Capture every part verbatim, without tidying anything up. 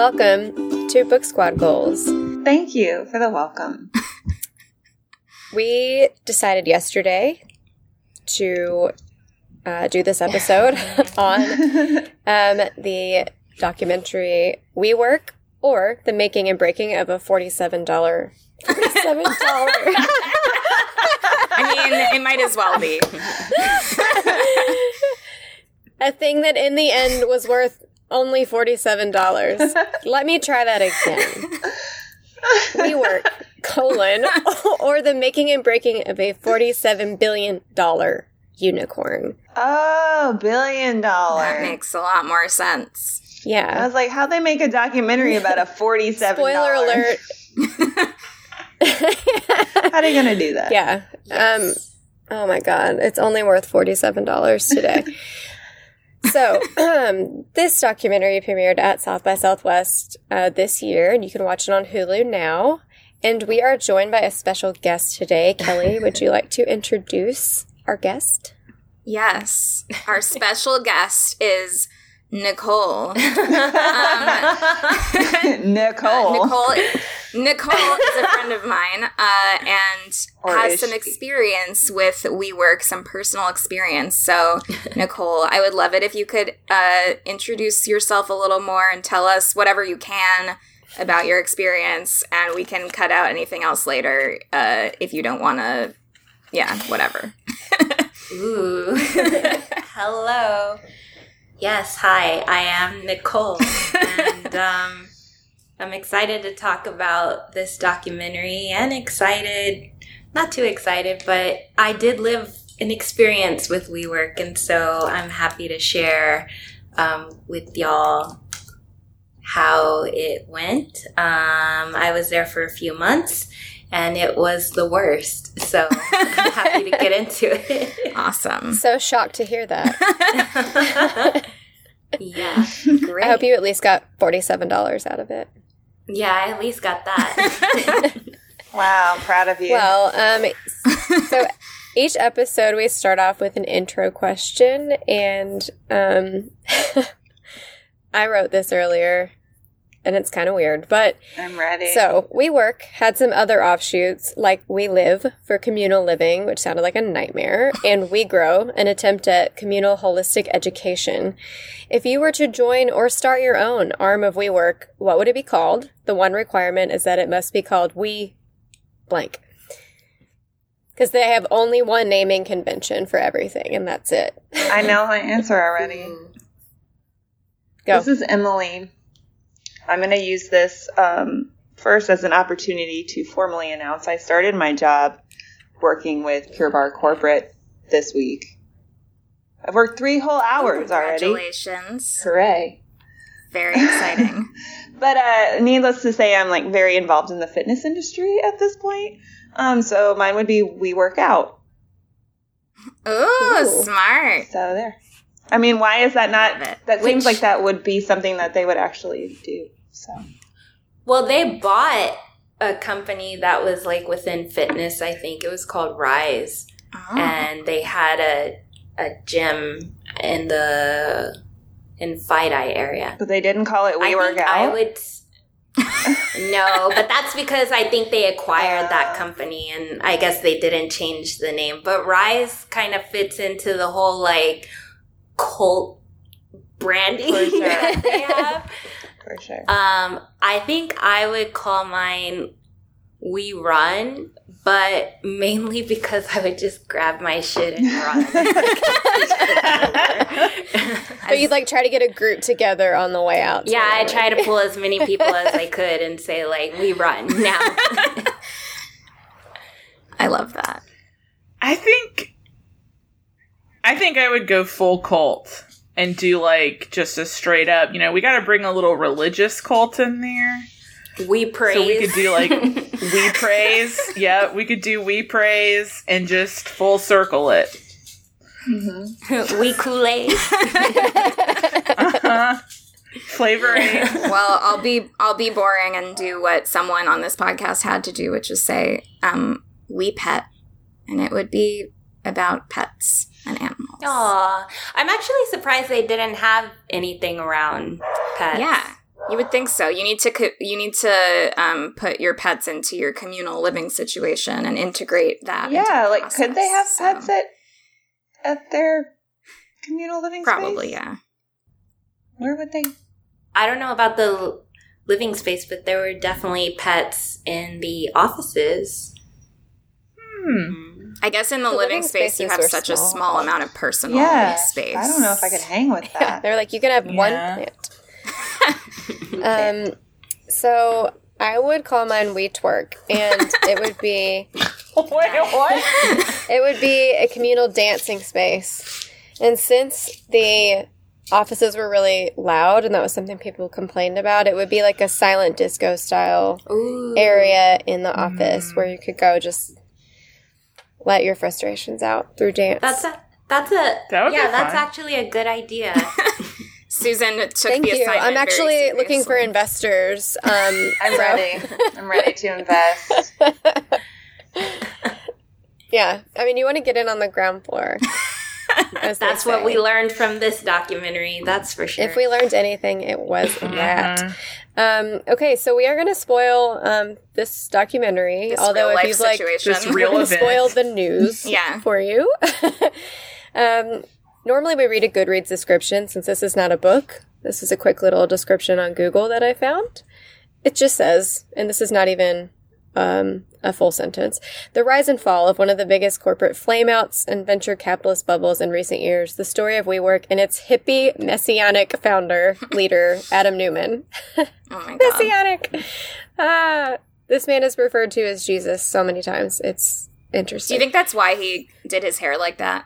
Welcome to Book Squad Goals. Thank you for the welcome. We decided yesterday to uh, do this episode on um, the documentary We Work, or the making and breaking of a forty-seven dollars forty-seven dollars I mean, it might as well be. A thing that in the end was worth only forty-seven dollars. Let me try that again. We Work, colon, or the making and breaking of a forty-seven billion dollars unicorn. Oh, billion dollar. That makes a lot more sense. Yeah. I was like, how'd they make a documentary about a forty-seven dollars? Spoiler alert. How are they going to do that? Yeah. Yes. Um. Oh my God. It's only worth forty-seven dollars today. So, um, this documentary premiered at South by Southwest uh, this year, and you can watch it on Hulu now. And we are joined by a special guest today. Kelly, would you like to introduce our guest? Yes. Our special guest is Nicole. Um, Nicole. Nicole. Nicole is a friend of mine uh, and Or has is some she? experience with WeWork, some personal experience. So, Nicole, I would love it if you could uh, introduce yourself a little more and tell us whatever you can about your experience, and we can cut out anything else later uh, if you don't want to, yeah, whatever. Ooh. Hello. Yes, hi, I am Nicole, and um, I'm excited to talk about this documentary, and excited, not too excited, but I did live an experience with WeWork, and so I'm happy to share um, with y'all how it went. Um, I was there for a few months, and it was the worst, so I'm happy to get into it. Awesome. So shocked to hear that. Yeah, great. I hope you at least got forty-seven dollars out of it. Yeah, I at least got that. Wow, I'm proud of you. Well, um, so each episode we start off with an intro question, and um, I wrote this earlier, and it's kind of weird, but I'm ready. so We Work had some other offshoots, like We Live for communal living, which sounded like a nightmare, and We Grow, an attempt at communal holistic education. If you were to join or start your own arm of We Work, what would it be called? The one requirement is that it must be called We blank. Because they have only one naming convention for everything, and that's it. I know my answer already. Go. This is Emily. I'm going to use this um, first as an opportunity to formally announce I started my job working with Pure Barre Corporate this week. I've worked three whole hours already. Congratulations. Hooray. Very exciting. But uh, needless to say, I'm like very involved in the fitness industry at this point. Um, so mine would be We Work Out. Ooh, Ooh. smart. So there. I mean, why is that not? Love it. That seems Which- like that would be something that they would actually do. So Well, they bought a company that was like within fitness. I think it was called Rise, Oh. and they had a a gym in the in Fidei area. but they didn't call it We I Work think Out. I would. No, but that's because I think they acquired that Uh. company, and I guess they didn't change the name. But Rise kind of fits into the whole like cult branding For sure. that they have. For sure. Um, I think I would call mine We Run, but mainly because I would just grab my shit and run. But you'd like try to get a group together on the way out. Yeah, I try try to pull as many people as I could and say, like, we run now. I love that. I think I think I would go full cult and do like just a straight up, you know, we got to bring a little religious cult in there. We praise. So we could do like we praise. Yeah, we could do we praise and just full circle it. we Kool-Aid. Uh-huh. Flavoring. Well, I'll be I'll be boring and do what someone on this podcast had to do, which is say, um, we pet, and it would be about pets and animals. Aw. I'm actually surprised they didn't have anything around pets. Yeah. You would think so. You need to co- you need to um, put your pets into your communal living situation and integrate that. Yeah, into the like process, could they have so. pets at at their communal living Probably, space? yeah. Where would they? I don't know about the living space, but there were definitely pets in the offices. Hmm. I guess in the, The living, living space, you have spaces are such a small. small amount of personal Yeah, space. I don't know if I could hang with that. They're like, you can have Yeah. one plant. um, so I would call mine We Twerk, and it would be Wait, what? it would be a communal dancing space. And since the offices were really loud, and that was something people complained about, it would be like a silent disco style Ooh. area in the office where you could go just let your frustrations out through dance. That's a that's a That would be yeah. That's fun. actually a good idea. Susan took Thank the you. assignment I'm very actually looking for seriously. investors. Um, I'm so- ready. I'm ready to invest. Yeah, I mean, you want to get in on the ground floor. as they That's what say. we learned from this documentary. That's for sure. If we learned anything, it was Mm-hmm. that. Um, okay, so we are going to spoil um, this documentary. This although if real-life you'd like, situation. This we're real going to event. spoil the news Yeah. for you. um, normally, we read a Goodreads description. Since this is not a book, this is a quick little description on Google that I found. It just says, and this is not even um, a full sentence, the rise and fall of one of the biggest corporate flameouts and venture capitalist bubbles in recent years, the story of WeWork and its hippie messianic founder, leader, Adam Newman. Oh my god. Messianic! Ah, this man is referred to as Jesus so many times. It's Do interesting. you think that's why he did his hair like that?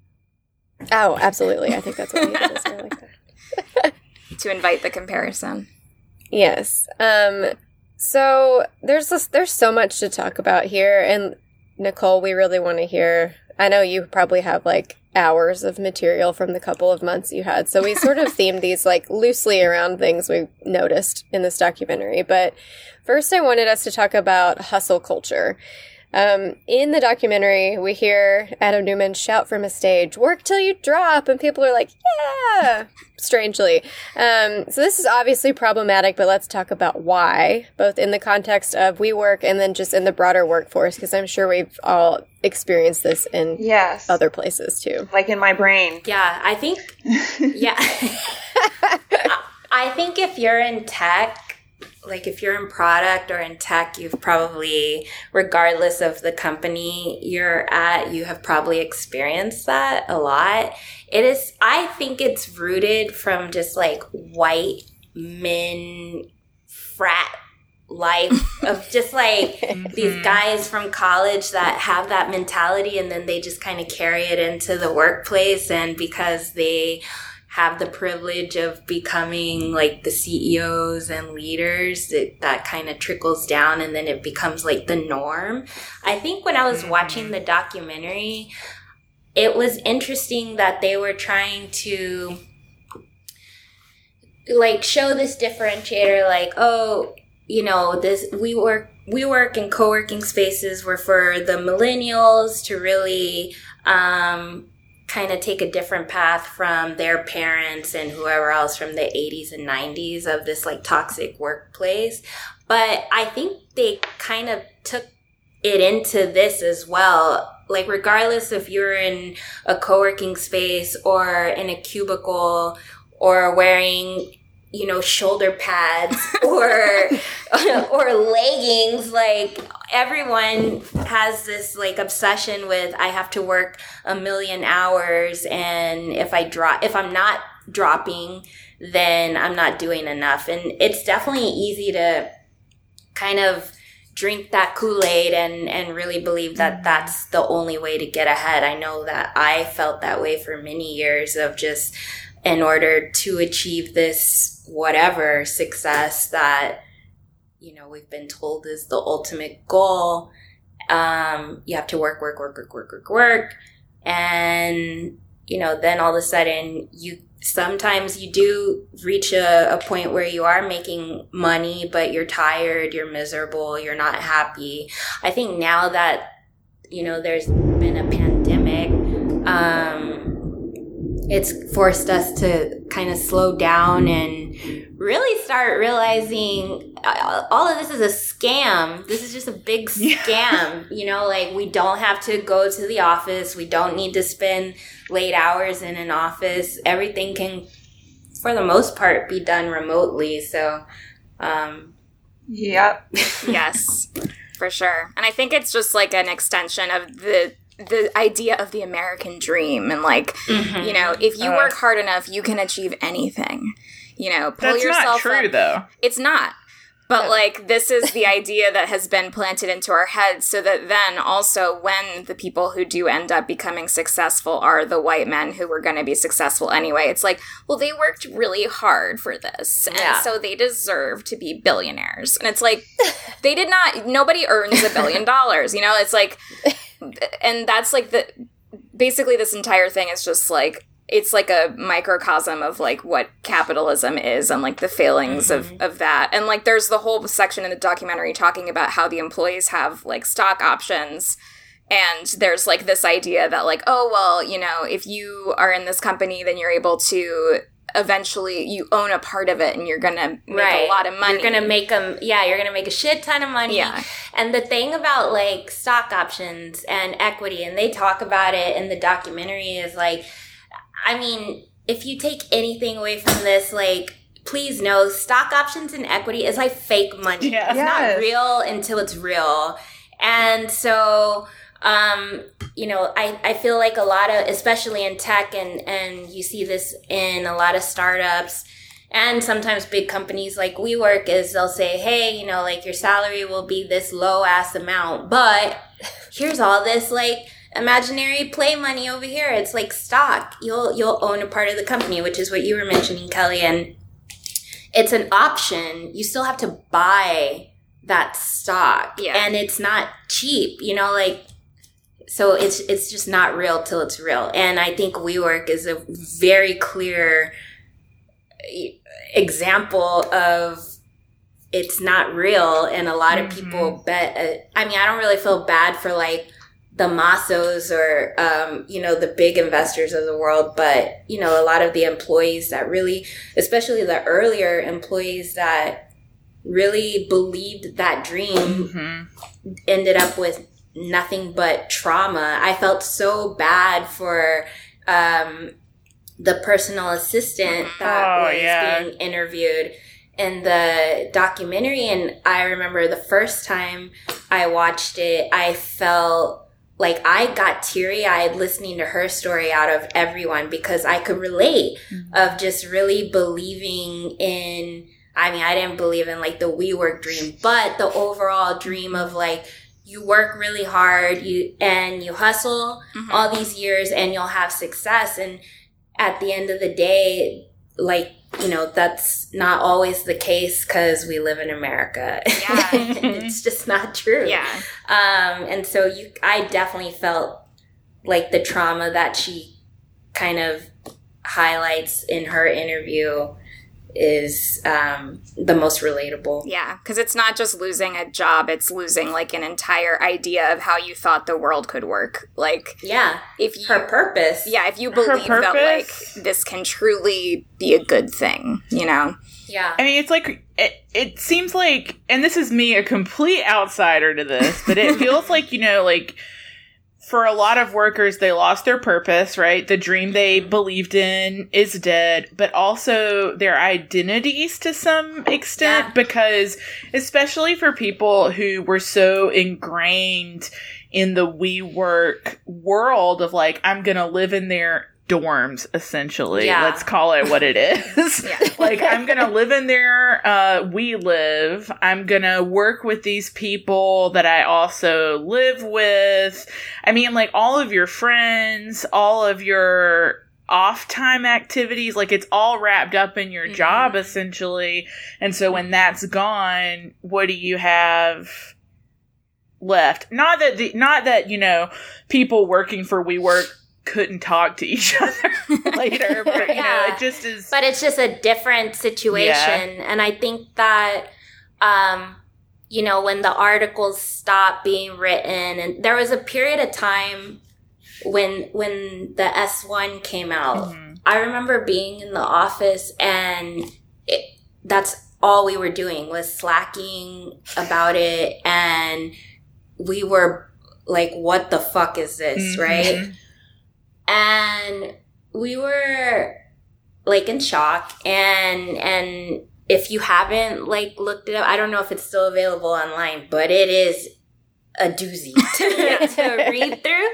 Oh, absolutely. I think that's why he did his hair like that. To invite the comparison. Yes. Um, so there's this, there's so much to talk about here, and Nicole, we really want to hear. I know you probably have like hours of material from the couple of months you had, so we sort of themed these like loosely around things we noticed in this documentary. But first, I wanted us to talk about hustle culture. Um, in the documentary, we hear Adam Newman shout from a stage, "Work till you drop," and people are like, "Yeah!" Strangely. Um, so this is obviously problematic, but let's talk about why, both in the context of WeWork and then just in the broader workforce, because I'm sure we've all experienced this in Yes. other places too. Like in my brain. yeah, I think. Yeah, I- I think if you're in tech, like if you're in product or in tech, you've probably, regardless of the company you're at, you have probably experienced that a lot. It is, I think it's rooted from just like white men frat life of just like these guys from college that have that mentality, and then they just kind of carry it into the workplace, and because they have the privilege of becoming like the C E Os and leaders, it, that kind of trickles down, and then it becomes like the norm. I think when I was watching the documentary, it was interesting that they were trying to like show this differentiator, like, oh, you know, this we work we work in co-working spaces were for the millennials to really um kind of take a different path from their parents and whoever else from the eighties and nineties of this like toxic workplace. But I think they kind of took it into this as well. Like regardless if you're in a co-working space or in a cubicle or wearing, you know, shoulder pads or or leggings, like everyone has this like obsession with I have to work a million hours, and if I drop if I'm not dropping, then I'm not doing enough. And it's definitely easy to kind of drink that Kool-Aid and and really believe that that's the only way to get ahead. I know that I felt that way for many years of just in order to achieve this whatever success that, you know, we've been told is the ultimate goal, um, you have to work, work, work, work, work, work, work. And, you know, then all of a sudden you, sometimes you do reach a, a point where you are making money, but you're tired, you're miserable, you're not happy. I think now that, you know, there's been a pandemic, um, it's forced us to kind of slow down and really start realizing uh, all of this is a scam. This is just a big scam. Yeah. You know, like we don't have to go to the office. We don't need to spend late hours in an office. Everything can, for the most part, be done remotely. So, um, yep. Yes, for sure. And I think it's just like an extension of the the idea of the American dream. And like, mm-hmm. you know, if you uh, work hard enough, you can achieve anything. You know, pull that's yourself not true, up. Though. It's not. But, yeah. like, this is the idea that has been planted into our heads so that then also when the people who do end up becoming successful are the white men who were going to be successful anyway, it's like, well, they worked really hard for this. And yeah. so they deserve to be billionaires. And it's like, they did not, nobody earns a billion dollars, you know? It's like, and that's like the, basically this entire thing is just like, it's like a microcosm of like what capitalism is and like the failings mm-hmm. of, of that. And like there's the whole section in the documentary talking about how the employees have like stock options. And there's like this idea that like, oh, well, you know, if you are in this company, then you're able to eventually you own a part of it and you're going to make right. a lot of money. You're going to make them. Yeah, you're going to make a shit ton of money. Yeah. And the thing about like stock options and equity, and they talk about it in the documentary, is like, I mean, if you take anything away from this, like, please know stock options and equity is like fake money. Yeah. It's Yes. not real until it's real. And so, um, you know, I, I feel like a lot of, especially in tech, and, and you see this in a lot of startups and sometimes big companies like WeWork, is they'll say, hey, you know, like your salary will be this low ass amount, but here's all this like imaginary play money over here. It's like stock. You'll you'll own a part of the company, which is what you were mentioning, Kelly. And it's an option. You still have to buy that stock. Yeah. And it's not cheap, you know, like, so it's it's just not real till it's real. And I think WeWork is a very clear example of it's not real. And a lot of mm-hmm. people bet, uh, I mean, I don't really feel bad for like the Massos or, um, you know, the big investors of the world. But, you know, a lot of the employees that really, especially the earlier employees that really believed that dream mm-hmm. ended up with nothing but trauma. I felt so bad for um, the personal assistant that oh, was yeah. being interviewed in the documentary. And I remember the first time I watched it, I felt like I got teary-eyed listening to her story out of everyone, because I could relate mm-hmm. of just really believing in, I mean, I didn't believe in like the WeWork dream, but the overall dream of like, you work really hard, you and you hustle mm-hmm. all these years and you'll have success. And at the end of the day, like, you know, that's not always the case because we live in America. Yeah. It's just not true. Yeah. Um, and so you, I definitely felt like the trauma that she kind of highlights in her interview is um, the most relatable. Yeah, because it's not just losing a job, it's losing like an entire idea of how you thought the world could work. Like, yeah, if you, her purpose. Yeah, if you believe that like this can truly be a good thing, you know? Yeah. I mean, it's like, it, it seems like, and this is me, a complete outsider to this, but it feels like, you know, like, for a lot of workers, they lost their purpose, right? The dream they believed in is dead, but also their identities to some extent, yeah. because especially for people who were so ingrained in the WeWork world of like, I'm going to live in their dorms, essentially. Yeah. Let's call it what it is. Yeah. Like, I'm going to live in there. Uh, we live. I'm going to work with these people that I also live with. I mean, like, all of your friends, all of your off time activities, like, it's all wrapped up in your mm-hmm. job, essentially. And so when that's gone, what do you have left? Not that, the, not that, you know, people working for WeWork couldn't talk to each other later, but you yeah. know, it just is. But it's just a different situation, yeah. and I think that, um, you know, when the articles stopped being written, and there was a period of time when when the S one came out, mm-hmm. I remember being in the office and it, that's all we were doing was slacking about it. And we were like, what the fuck is this, mm-hmm. right? And we were like in shock. And, and if you haven't like looked it up, I don't know if it's still available online, but it is a doozy to, to read through.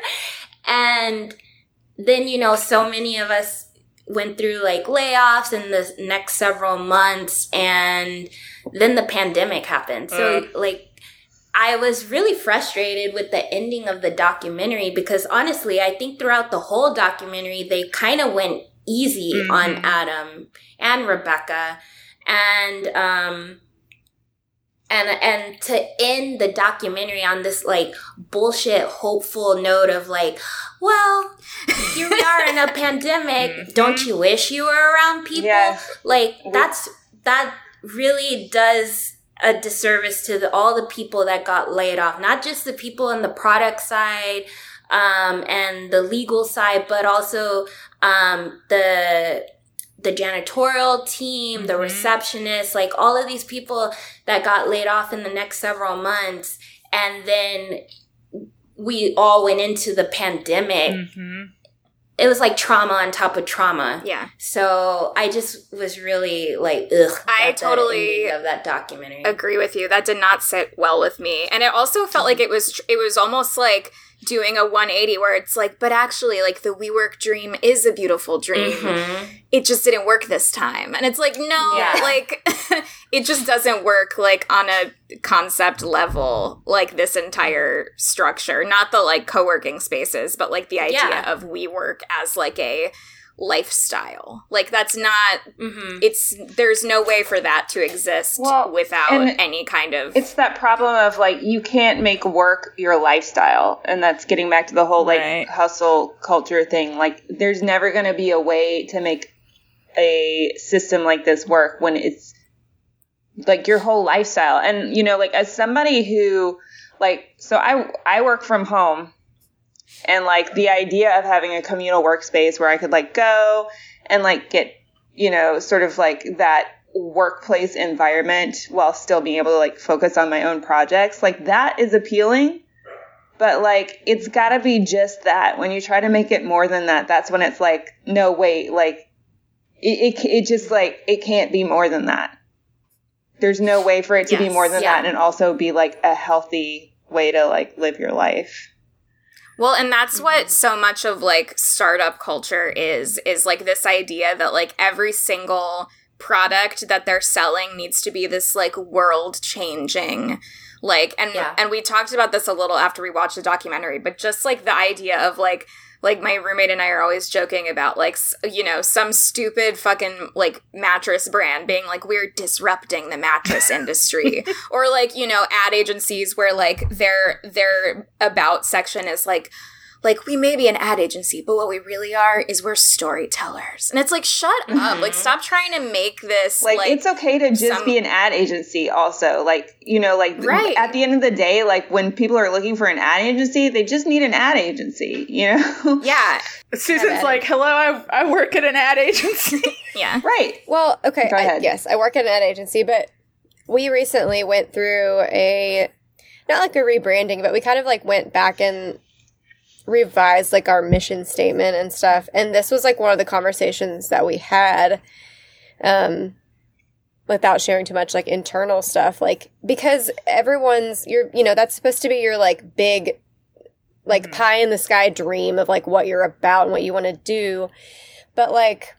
And then, you know, so many of us went through like layoffs in the next several months, and then the pandemic happened. So uh. like, I was really frustrated with the ending of the documentary because honestly, I think throughout the whole documentary, they kind of went easy mm-hmm. on Adam and Rebecca. And, um, and, and to end the documentary on this like bullshit hopeful note of like, well, here we are in a pandemic. Mm-hmm. Don't you wish you were around people? Yes. Like that's, that really does a disservice to the, all the people that got laid off, not just the people on the product side, um, and the legal side, but also, um, the, the janitorial team, mm-hmm. the receptionist, like all of these people that got laid off in the next several months. And then we all went into the pandemic. Mm-hmm. It was like trauma on top of trauma. Yeah. So I just was really like, ugh. I totally of that documentary. Agree with you. That did not sit well with me. And it also felt mm-hmm. like it was, it was almost like doing a one eighty where it's like, but actually like the WeWork dream is a beautiful dream. Mm-hmm. It just didn't work this time. And it's like, no, yeah. like it just doesn't work like on a concept level, like this entire structure, not the like co-working spaces, but like the idea yeah. of WeWork as like a lifestyle. Like that's not, mm-hmm. it's, there's no way for that to exist well, without any kind of. It's that problem of like, you can't make work your lifestyle. And that's getting back to the whole like right. hustle culture thing. Like there's never going to be a way to make a system like this work when it's like your whole lifestyle. And, you know, like as somebody who like, so I, I work from home. And, like, the idea of having a communal workspace where I could, like, go and, like, get, you know, sort of, like, that workplace environment while still being able to, like, focus on my own projects, like, that is appealing. But, like, it's got to be just that. When you try to make it more than that, that's when it's like, no, wait, like, it, it, it just, like, it can't be more than that. There's no way for it to yes, be more than yeah. that and also be, like, a healthy way to, like, live your life. Well, and that's what so much of, like, startup culture is, is, like, this idea that, like, every single product that they're selling needs to be this, like, world-changing, like, and yeah. and we talked about this a little after we watched the documentary, but just, like, the idea of, like, like, my roommate and I are always joking about, like, you know, some stupid fucking, like, mattress brand being like, we're disrupting the mattress industry. Or, like, you know, ad agencies where, like, their their about section is, like, like, we may be an ad agency, but what we really are is we're storytellers. And it's like, shut mm-hmm. up. Like, stop trying to make this, like, like it's okay to just some... be an ad agency also. Like, you know, like, right. at the end of the day, like, when people are looking for an ad agency, they just need an ad agency, you know? Yeah. Susan's like, hello, I, I work at an ad agency. Yeah. Right. Well, okay. Go ahead. I, yes, I work at an ad agency, but we recently went through a, not like a rebranding, but we kind of, like, went back and revised like our mission statement and stuff, and this was like one of the conversations that we had, um without sharing too much like internal stuff, like because everyone's you're you know that's supposed to be your like big like mm-hmm. pie in the sky dream of like what you're about and what you want to do, but like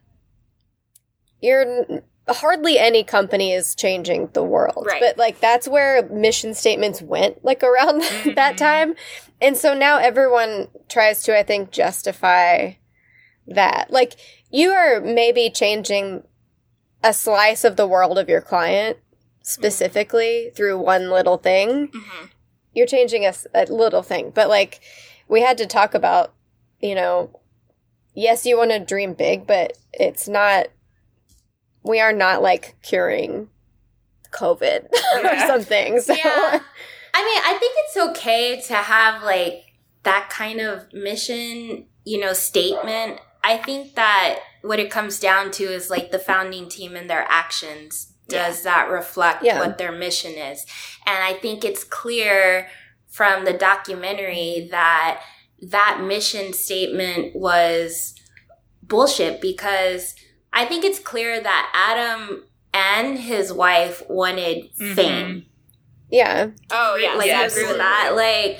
you're hardly any company is changing the world, right. but like that's where mission statements went like around mm-hmm. that time. And so now everyone tries to, I think, justify that. Like, you are maybe changing a slice of the world of your client specifically mm-hmm. through one little thing. Mm-hmm. You're changing a, a little thing. But, like, we had to talk about, you know, yes, you want to dream big, but it's not, we are not, like, curing COVID yeah. or something. So. Yeah. I mean, I think it's okay to have, like, that kind of mission, you know, statement. I think that what it comes down to is like the founding team and their actions. Does Yeah. that reflect Yeah. what their mission is? And I think it's clear from the documentary that that mission statement was bullshit, because I think it's clear that Adam and his wife wanted Mhm. fame. Yeah. Oh, yeah. Like, I agree with that. Like,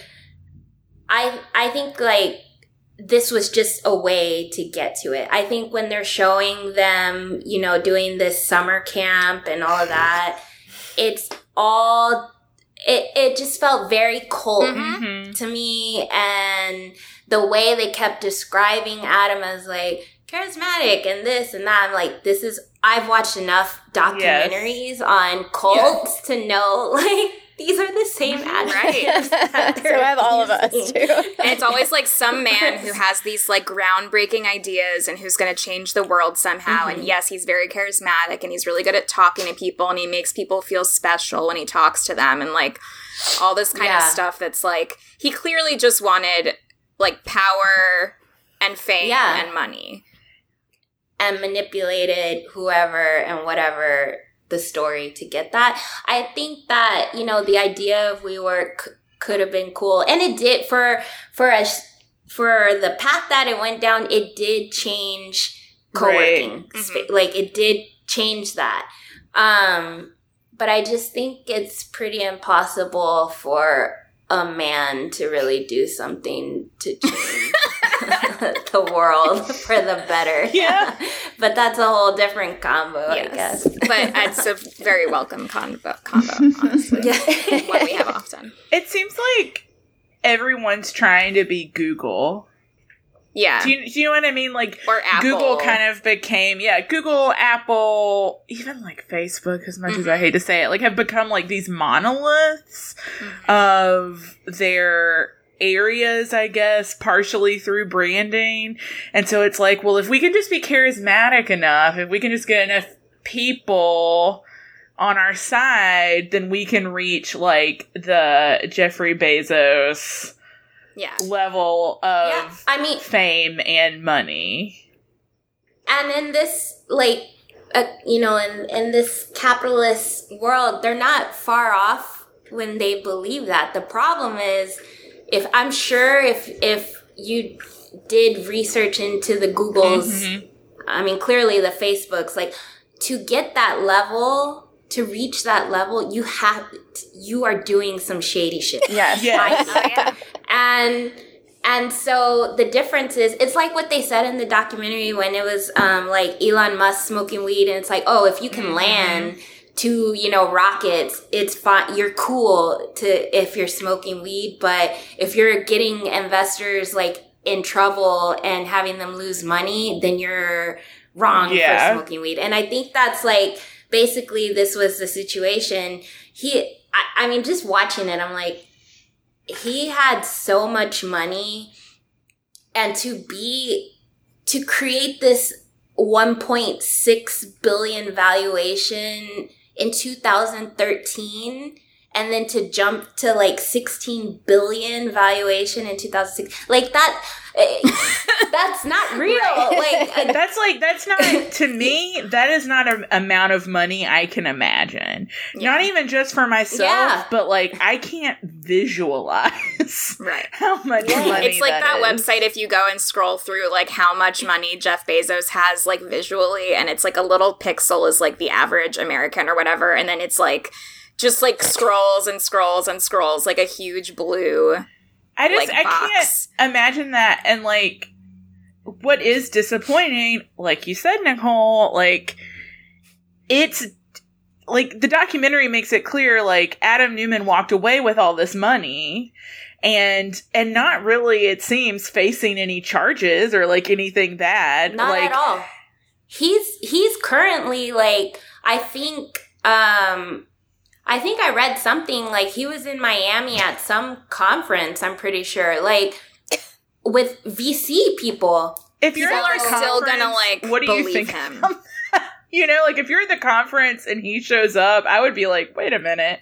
I I think, like, this was just a way to get to it. I think when they're showing them, you know, doing this summer camp and all of that, it's all, it, it just felt very cold Mhm. Mhm. to me. And the way they kept describing Adam as, like, charismatic and this and that, I'm like, this is, I've watched enough documentaries on cults to know, like, these are the same adjectives. that So they're have all of us using. too. And it's always like some man who has these like groundbreaking ideas and who's going to change the world somehow. Mm-hmm. And yes, he's very charismatic and he's really good at talking to people and he makes people feel special when he talks to them and like all this kind of Yeah. stuff that's like, he clearly just wanted like power and fame Yeah. and money. And manipulated whoever and whatever the story to get that. I think that, you know, the idea of WeWork c- could have been cool. And it did for, for us, for the path that it went down, it did change co-working. Right. spa- Like, it did change that. Um, but I just think it's pretty impossible for a man to really do something to change the world for the better. Yeah. But that's a whole different combo, I Yes. guess. But it's a very welcome combo, combo honestly. Yeah. What we have often. It seems like everyone's trying to be Google. Yeah. Do you, do you know what I mean? Like, Or Apple. Google kind of became, yeah, Google, Apple, even like Facebook, as much as I hate to say it, like have become like these monoliths of their areas, I guess, partially through branding. And so it's like, well, if we can just be charismatic enough, if we can just get enough people on our side, then we can reach like the Jeffrey Bezos Yeah. level of Yeah, I mean, fame and money. and in this, like, uh, you know, in, in this capitalist world, they're not far off when they believe that. The problem is, if I'm sure if if you did research into the Googles, Mhm. I mean, clearly the Facebooks, like, to get that level, to reach that level, you have, you are doing some shady shit. Yes. Yes. Oh, yeah. And and so the difference is, it's like what they said in the documentary when it was um, like Elon Musk smoking weed, and it's like, oh, if you can Mm-hmm. land to, you know, rockets, it's fine. You're cool to if you're smoking weed, but if you're getting investors like in trouble and having them lose money, then you're wrong Yeah. for smoking weed. And I think that's like basically this was the situation. He, I, I mean, just watching it, I'm like, he had so much money, and to be, to create this one point six billion valuation in two thousand thirteen, and then to jump to like sixteen billion valuation in two thousand six, like that, eh, that's not real. Like, uh, That's like, that's not, to me, that is not an amount of money I can imagine. Not even just for myself, Yeah. but like, I can't visualize Right. how much money It's like that, is. website, if you go and scroll through like how much money Jeff Bezos has like visually, and it's like a little pixel is like the average American or whatever, and then it's like just like scrolls and scrolls and scrolls like a huge blue. I just, like, I box. can't imagine that. And like, what is disappointing, like you said, Nicole, like, it's like the documentary makes it clear, like, Adam Newman walked away with all this money and, and not really, it seems, facing any charges or like anything bad. not like, at all. He's he's currently like, I think um I think I read something like he was in Miami at some conference, I'm pretty sure, like with V C people. If you're People at are the still gonna conference, like what do you believe think? him. You know, like if you're at the conference and he shows up, I would be like, wait a minute.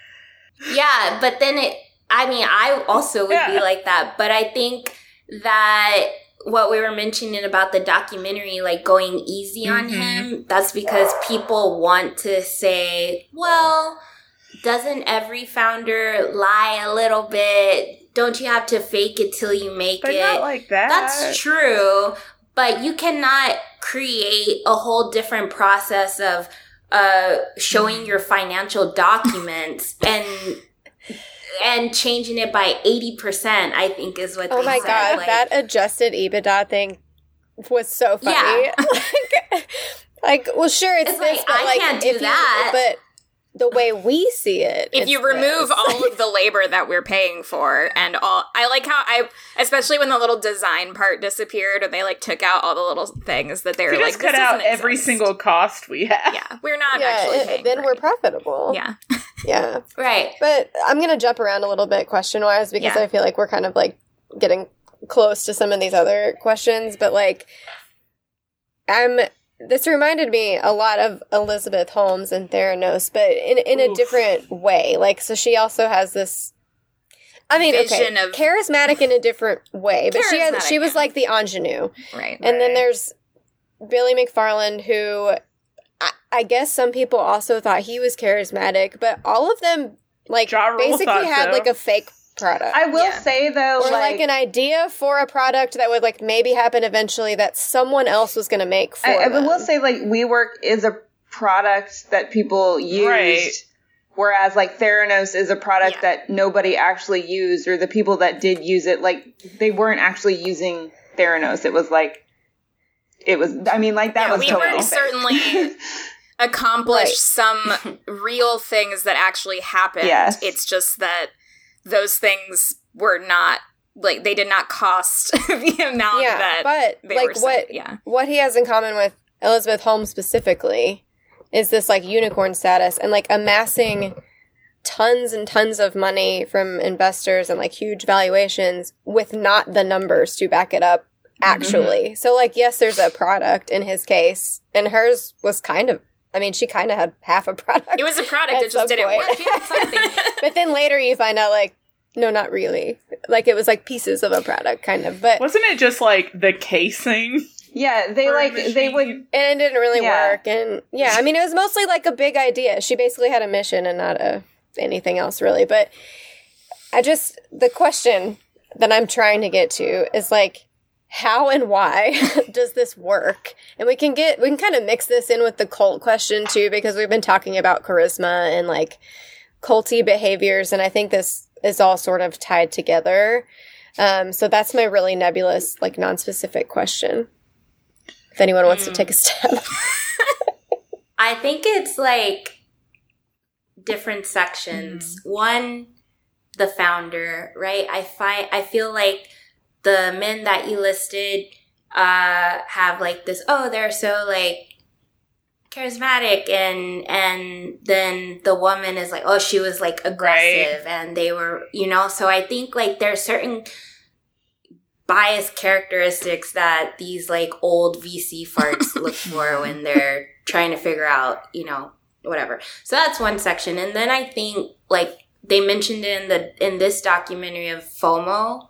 Yeah, but then it, I mean, I also would Yeah. be like that, but I think that what we were mentioning about the documentary, like going easy on Mm-hmm. him, that's because people want to say, well, doesn't every founder lie a little bit? Don't you have to fake it till you make But it? not like that. That's true, but you cannot create a whole different process of uh, showing your financial documents and and changing it by eighty percent, I think is what Oh they my said. god, Like, that adjusted EBITDA thing was so funny. Yeah. like, like, well, sure, it's, It's this, like, but I like, can't do if you- that. but the way we see it, If it's you remove this. all of the labor that we're paying for and all, I like how I, especially when the little design part disappeared and they like took out all the little things that they were We like, just cut this out doesn't every exist. single cost we have. Yeah, we're not yeah, actually it- paying then for we're any- profitable. Yeah. Yeah. right. But I'm going to jump around a little bit question wise because Yeah. I feel like we're kind of like getting close to some of these other questions. But like, I'm, this reminded me a lot of Elizabeth Holmes and Theranos, but in, in a Oof. different way. Like, so she also has this, I mean, Vision okay, of- charismatic in a different way, but she had, Charismatic, she was yeah. like the ingenue. Right. And then Right. there's Billy McFarland, who I, I guess some people also thought he was charismatic, but all of them like Ja Rule basically thought had so. like a fake product. I will Yeah. say though, or like, like, an idea for a product that would like maybe happen eventually that someone else was going to make for I, I them. will say like WeWork is a product that people used, Right. whereas like Theranos is a product Yeah. that nobody actually used, or the people that did use it, like they weren't actually using Theranos. It was like, it was. I mean, like that Yeah, was we totally were fake. certainly accomplished Right. some real things that actually happened. Yes. It's just that those things were not like they did not cost the amount yeah, that but they like were what saying. Yeah. what he has in common with Elizabeth Holmes specifically is this like unicorn status and like amassing tons and tons of money from investors and like huge valuations with not the numbers to back it up actually. Mm-hmm. So like yes, there's a product in his case, and hers was kind of I mean, she kind of had half a product. It was a product, At it some just didn't point. work. She had something. But then later you find out like no, not really. Like it was like pieces of a product kind of. But Wasn't it just like the casing? Yeah, they For a like they machine? would. and it didn't really Yeah. work, and yeah, I mean, it was mostly like a big idea. She basically had a mission and not a anything else really. But I just the question that I'm trying to get to is like, how and why does this work? And we can get we can kind of mix this in with the cult question too, because we've been talking about charisma and like culty behaviors, and I think this is all sort of tied together. Um, so that's my really nebulous, like non-specific question. If anyone wants to take a step. I think it's like different sections. One, the founder, right? I find I feel like the men that you listed uh have like this, oh, they're so like charismatic, and and then the woman is like, oh, she was like aggressive, and they were, you know, so I think like there's certain biased characteristics that these like old V C farts look for when they're trying to figure out, you know, whatever. So that's one section. And then I think like they mentioned in the in this documentary of FOMO,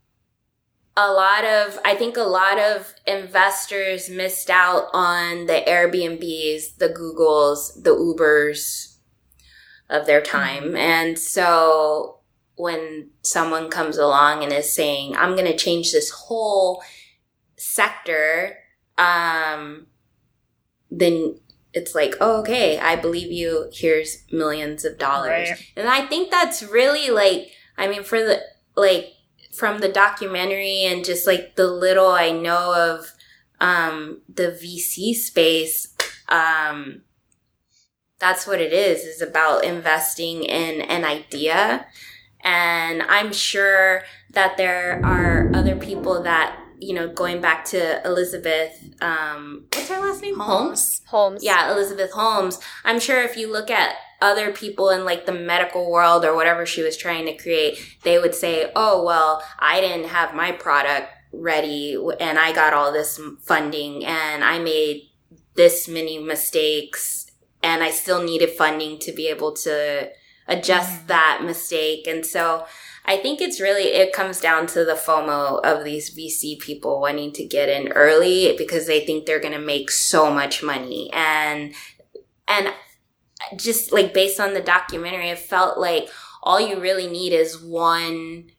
a lot of I think a lot of investors missed out on the Airbnbs, the Googles, the Ubers of their time. And so when someone comes along and is saying, I'm going to change this whole sector, um, then it's like, oh, okay, I believe you. Here's millions of dollars. Right. And I think that's really like, I mean, for the, like, from the documentary and just like the little I know of um, the V C space, um, that's what it is, is about investing in an idea. And I'm sure that there are other people that, you know, going back to Elizabeth, um, what's her last name? Holmes? Holmes. Yeah, Elizabeth Holmes. I'm sure if you look at other people in like the medical world or whatever she was trying to create, they would say, oh, well, I didn't have my product ready and I got all this funding and I made this many mistakes and I still needed funding to be able to adjust that mistake. And so I think it's really, it comes down to the FOMO of these V C people wanting to get in early because they think they're going to make so much money. And, and just like based on the documentary, it felt like all you really need is one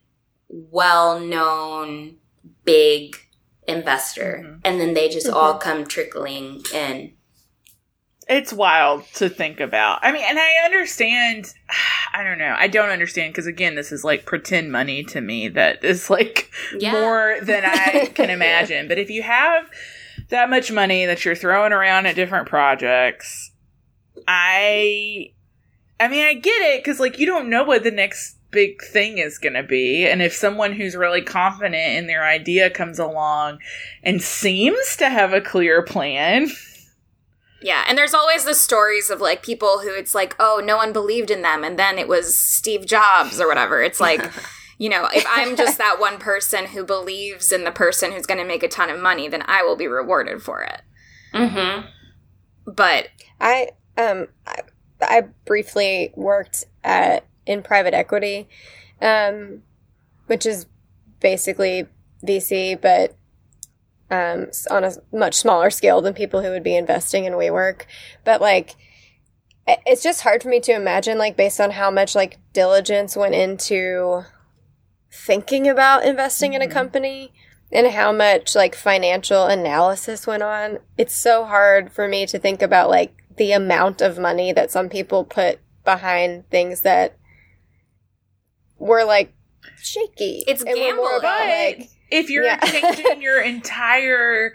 well-known big investor. Mm-hmm. And then they just mm-hmm. all come trickling in. It's wild to think about. I mean, and I understand, I don't know. I don't understand because, again, this is like pretend money to me that is like yeah. more than I can imagine. But if you have that much money that you're throwing around at different projects, I, I mean, I get it because like you don't know what the next big thing is going to be. And if someone who's really confident in their idea comes along and seems to have a clear plan... Yeah, and there's always the stories of, like, people who it's like, oh, no one believed in them, and then it was Steve Jobs or whatever. It's like, you know, if I'm just that one person who believes in the person who's going to make a ton of money, then I will be rewarded for it. Mm-hmm. But... I, um, I, I briefly worked at, in private equity, um, which is basically V C, but... Um, on a much smaller scale than people who would be investing in WeWork. But, like, it's just hard for me to imagine, like, based on how much, like, diligence went into thinking about investing mm-hmm. in a company and how much, like, financial analysis went on. It's so hard for me to think about, like, the amount of money that some people put behind things that were, like, shaky. It's gambling. About, like, if you're yeah. changing your entire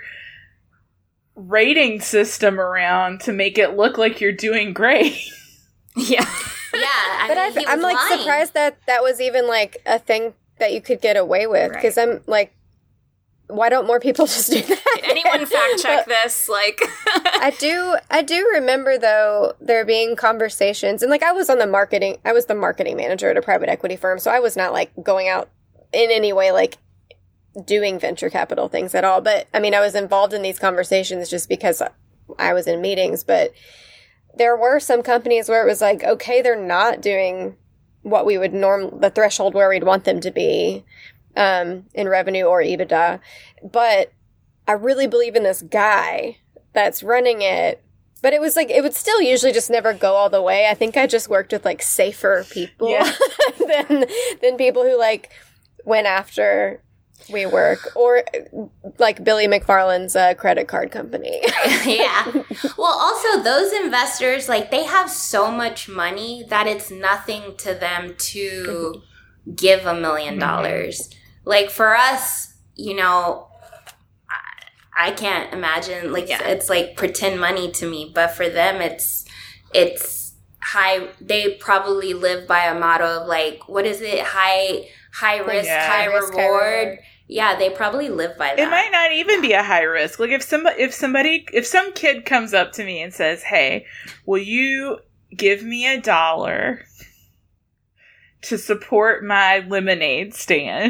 rating system around to make it look like you're doing great. Yeah. Yeah. I but mean, I, I'm, like, lying. surprised that that was even, like, a thing that you could get away with. Because right. I'm, like, why don't more people just do that? Did anyone fact check this? Like, I do, I do remember, though, there being conversations. And, like, I was on the marketing, I was the marketing manager at a private equity firm. So I was not, like, going out in any way, like, doing venture capital things at all. But I mean, I was involved in these conversations just because I was in meetings, but there were some companies where it was like, okay, they're not doing what we would norm the threshold where we'd want them to be, um, in revenue or EBITDA. But I really believe in this guy that's running it. But it was like, it would still usually just never go all the way. I think I just worked with like safer people yeah. than, than people who like went after WeWork or like Billy McFarland's uh, credit card company. Yeah. Well, also those investors, like they have so much money that it's nothing to them to give a million dollars. Like for us, you know, I, I can't imagine like yeah. it's like pretend money to me, but for them it's it's high. They probably live by a motto of like, what is it? High high risk, yeah. high, risk reward. high reward. Yeah, they probably live by that. It might not even be a high risk. Like if somebody, if somebody, if some kid comes up to me and says, "Hey, will you give me a dollar to support my lemonade stand?"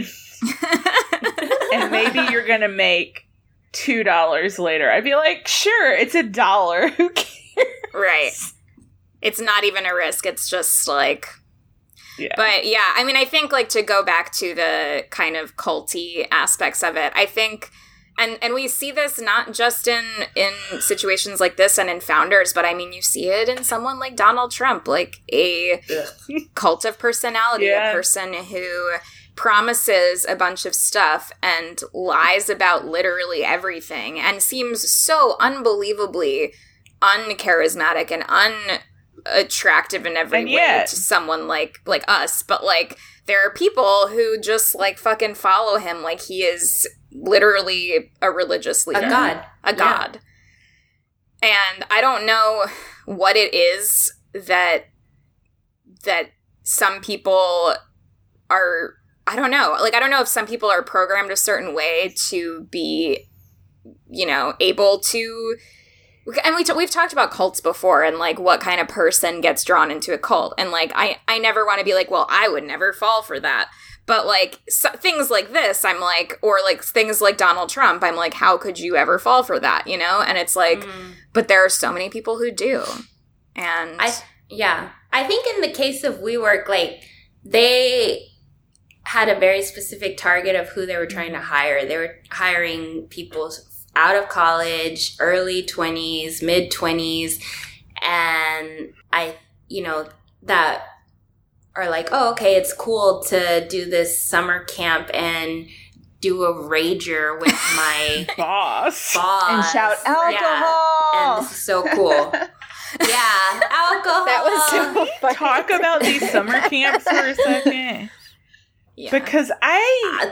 and maybe you're gonna make two dollars later. I'd be like, "Sure, it's a dollar. Who cares?" Right. It's not even a risk. It's just like. Yeah. But yeah, I mean, I think like to go back to the kind of culty aspects of it, I think, and and we see this not just in in situations like this and in founders, but I mean, you see it in someone like Donald Trump, like a yeah. cult of personality, yeah. a person who promises a bunch of stuff and lies about literally everything and seems so unbelievably uncharismatic and un. attractive in every and way yet, to someone like like us, but like there are people who just like fucking follow him like he is literally a religious leader, a god, a god. Yeah. And I don't know what it is that that some people are. I don't know. Like I don't know if some people are programmed a certain way to be, you know, able to. And we t- we've talked about cults before and, like, what kind of person gets drawn into a cult. And, like, I, I never want to be like, well, I would never fall for that. But, like, so, things like this, I'm like, or, like, things like Donald Trump, I'm like, how could you ever fall for that, you know? And it's like, mm. but there are so many people who do. And... I Yeah. I think in the case of WeWork, like, they... had a very specific target of who they were trying to hire. They were hiring people out of college, early twenties, mid twenties, and I, you know, that are like, oh, okay, it's cool to do this summer camp and do a rager with my boss. boss. And shout alcohol. Yeah. And this is so cool. Yeah, alcohol. That was so funny. Talk about these summer camps for a second. Yeah. Because I...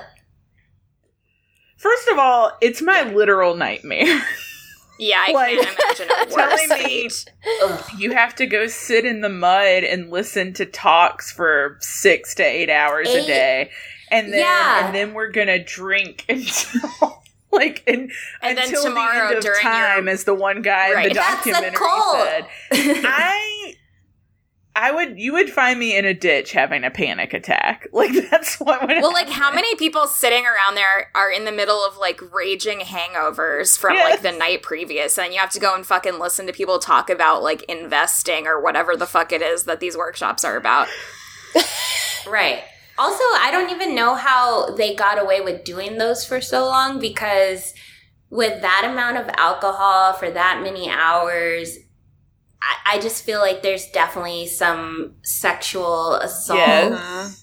First of all, it's my literal nightmare. Yeah, I Like, can't imagine a worse telling me fate. Ugh. you have to go sit in the mud and listen to talks for six to eight hours Eight- a day. And then Yeah. and then we're gonna drink until like in, And then until tomorrow the end of during time, your- as the one guy in Right. the That's a documentary cult. said. I I would you would find me in a ditch having a panic attack. Like that's what would Well, like, happen. how many people sitting around there are in the middle of, like, raging hangovers from, Yes. like, the night previous, and you have to go and fucking listen to people talk about, like, investing or whatever the fuck it is that these workshops are about. Right. Also, I don't even know how they got away with doing those for so long, because with that amount of alcohol for that many hours, I, I just feel like there's definitely some sexual assault Yes. Mhm.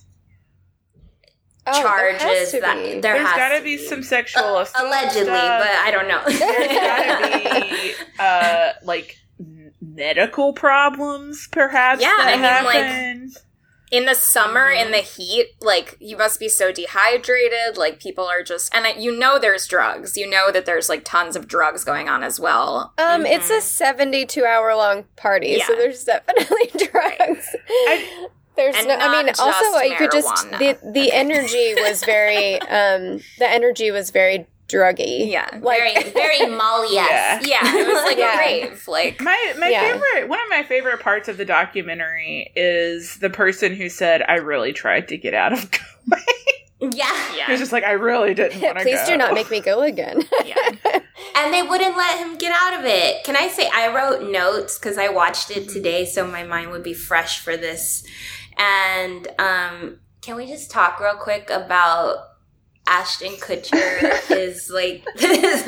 Oh, there charges has to that be. there There's has gotta to be some sexual Uh, assault allegedly, stuff. but I don't know. There's gotta be uh like n- medical problems perhaps Yeah, that I mean, like- happen. In the summer, Mm-hmm. in the heat, like, you must be so dehydrated, like, people are just, and I, you know there's drugs. You know that there's, like, tons of drugs going on as well. Um, it's a Mhm. seventy-two hour long party, so Yeah. there's definitely drugs. I- there's And no, I mean, not also just you could just marijuana. the the energy was very um the energy was very druggy. Yeah. very, Like very Molly-esque. Yeah, it was like Yeah. a rave. Like, My my Yeah. favorite one of my favorite parts of the documentary is the person who said, I really tried to get out of going. Yeah. He yeah. was just like, I really didn't want to go. please do not make me go again. Yeah. And they wouldn't let him get out of it. Can I say, I wrote notes because I watched it today, so my mind would be fresh for this. And um, can we just talk real quick about Ashton Kutcher is like this?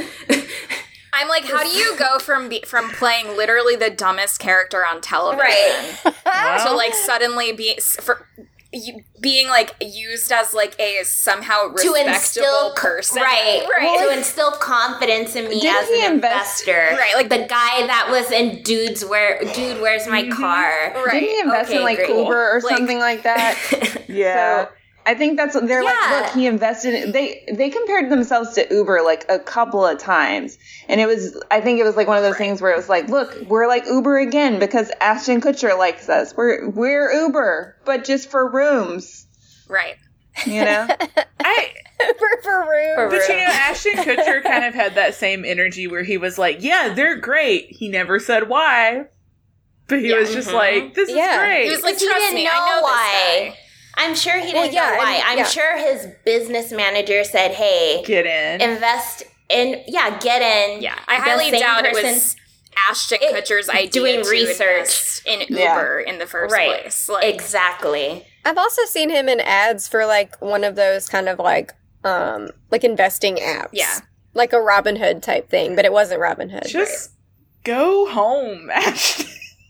I'm like, how do you go from be- from playing literally the dumbest character on television Right. to Well, like suddenly be for you, being like used as like a somehow to respectable instill person, right, Right. to instill confidence in me Didn't as he an invest- investor, Right, like- the guy that was in dudes where dude where's my Mhm. car, Right. Didn't he invest Okay, in like great. Uber or Like- something like that? Yeah. So I think that's what they're Yeah. like, look, he invested in, they they compared themselves to Uber like a couple of times. And it was I think it was like one of those things where it was like, look, we're like Uber again because Ashton Kutcher likes us. We're we're Uber, but just for rooms, right. you know? I for, for room. For but you know, room. Ashton Kutcher kind of had that same energy where he was like, yeah, they're great. He never said why. But he Yeah. was just Mhm. like, this Yeah. is great. He was like, He trust didn't me, know I know why. this guy. I'm sure he Well, didn't yeah, know why. and- I'm yeah. sure his business manager said, hey, Get in. invest in, yeah, get in. Yeah, I The highly same doubt it person- was Ashton It- Kutcher's idea doing to research. invest in Yeah. Uber in the first Right. place. Like, Exactly. I've also seen him in ads for like one of those kind of like um like investing apps. Yeah. Like a Robinhood type thing, but it wasn't Robinhood. Just go home, Ashton.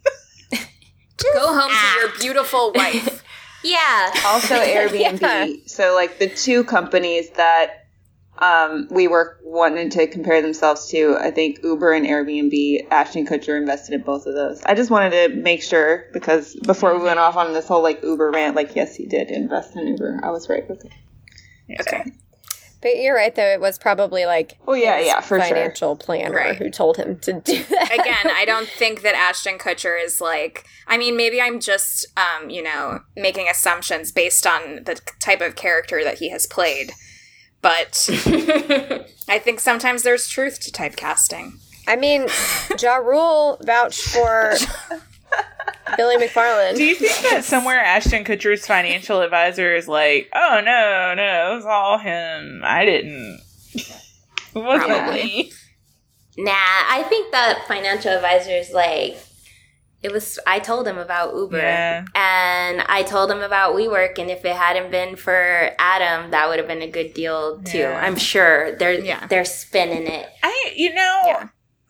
go home to act. your beautiful wife. Yeah. Also Airbnb. Yeah. So like the two companies that um, we were wanting to compare themselves to, I think Uber and Airbnb, Ashton Kutcher invested in both of those. I just wanted to make sure because before we went off on this whole like Uber rant, like yes, he did invest in Uber. I was right. Okay. Okay. But you're right, though. It was probably like Oh, yeah, his yeah, for sure. financial planner Right. who told him to do that. Again, I don't think that Ashton Kutcher is like, I mean, maybe I'm just, um, you know, making assumptions based on the type of character that he has played. But I think sometimes there's truth to typecasting. I mean, Ja Rule vouched for Billy McFarland. Do you think that somewhere Ashton Kutcher's financial advisor is like, oh, no, no, it was all him. I didn't. It wasn't Probably. me. Nah, I think that financial advisor is like, it was, I told him about Uber. Yeah. And I told him about WeWork. And if it hadn't been for Adam, that would have been a good deal too. Yeah. I'm sure they're, Yeah. they're spinning it. I, you know, Yeah.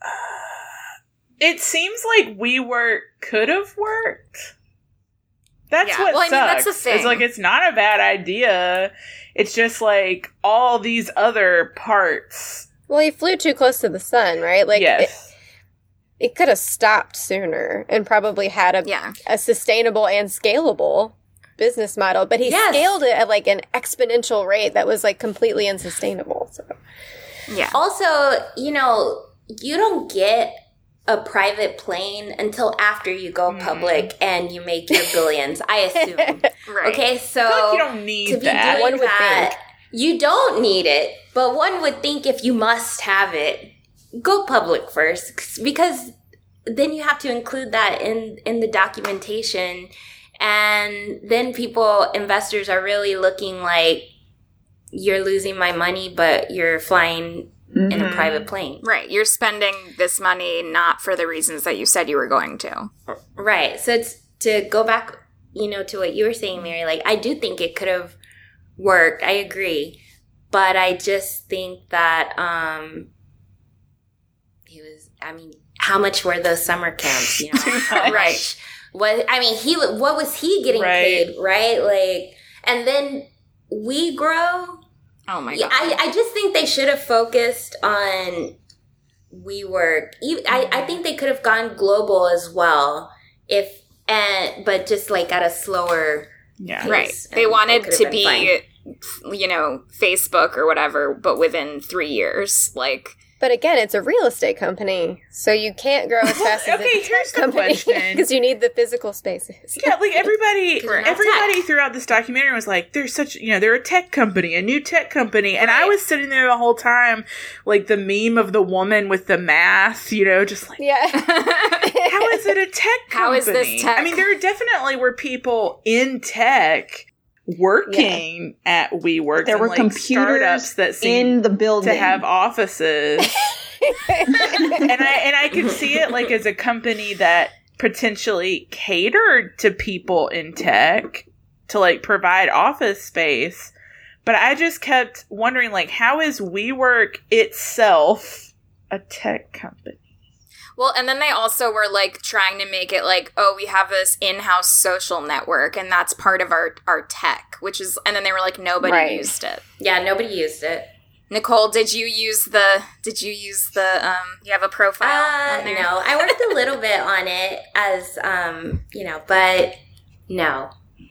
it seems like WeWork could have worked. That's Yeah. what Well, I mean, sucks. that's the thing. It's like, it's not a bad idea. It's just like all these other parts. Well, he flew too close to the sun, right? Like, yes. it, it could have stopped sooner and probably had a, Yeah. a sustainable and scalable business model. But he Yes. scaled it at like an exponential rate that was like completely unsustainable. So. Yeah. Also, you know, you don't get a private plane until after you go Mm. public and you make your billions, I assume. Right. Okay, so I feel like you don't need to be that. doing One would that, think. you don't need it, but one would think if you must have it, go public first, because then you have to include that in in the documentation, and then people, investors, are really looking like you're losing my money, but you're flying in a Mhm. private plane. Right. You're spending this money not for the reasons that you said you were going to. Right. So it's to go back, you know, to what you were saying, Mary. Like, I do think it could have worked. I agree, but I just think that um, he was. I mean, how much were those summer camps? You know, how much. much was? I mean, he. What was he getting Right. paid? Right. Like, and then we grow. Oh my Yeah, god. I, I just think they should have focused on WeWork. E- I, I think they could have gone global as well, if and but just like at a slower Yeah. Right. pace, They and wanted it could have to been be, you know, Facebook or whatever, but within three years. Like, But again, it's a real estate company, so you can't grow as fast as Okay, a here's tech the company question. because you need the physical spaces. Yeah, like everybody, Because we're not everybody tech. throughout this documentary was like, "They're such, you know, they're a tech company, a new tech company," and I was sitting there the whole time, like the meme of the woman with the math, you know, just like, Yeah. how is it a tech company? How is this tech? I mean, there definitely were people in tech working at WeWork. There and, were like, computers startups that in seemed the building to have offices. and I and I could see it like as a company that potentially catered to people in tech to like provide office space. But I just kept wondering, like, how is WeWork itself a tech company? well, and then they also were like trying to make it like, oh, we have this in-house social network, and that's part of our our tech, which is, and then they were like, nobody Right. used it. Yeah, nobody used it. Nicole, did you use the? Did you use the? Um, you have a profile Uh, on there? no, I worked a little bit on it as um, you know, but no.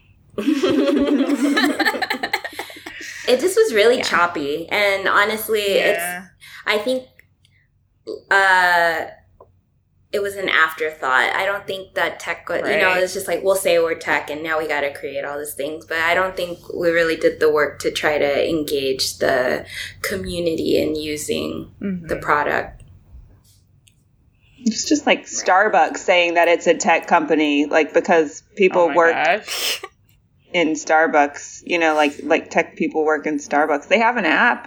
It just was really choppy, and honestly, it's. I think uh, it was an afterthought. I don't think that tech, was, you know, Right. it's just like, we'll say we're tech and now we got to create all these things. But I don't think we really did the work to try to engage the community in using Mhm. the product. It's just like Starbucks saying that it's a tech company, like because people Oh my work gosh. in Starbucks, you know, like like tech people work in Starbucks. They have an app.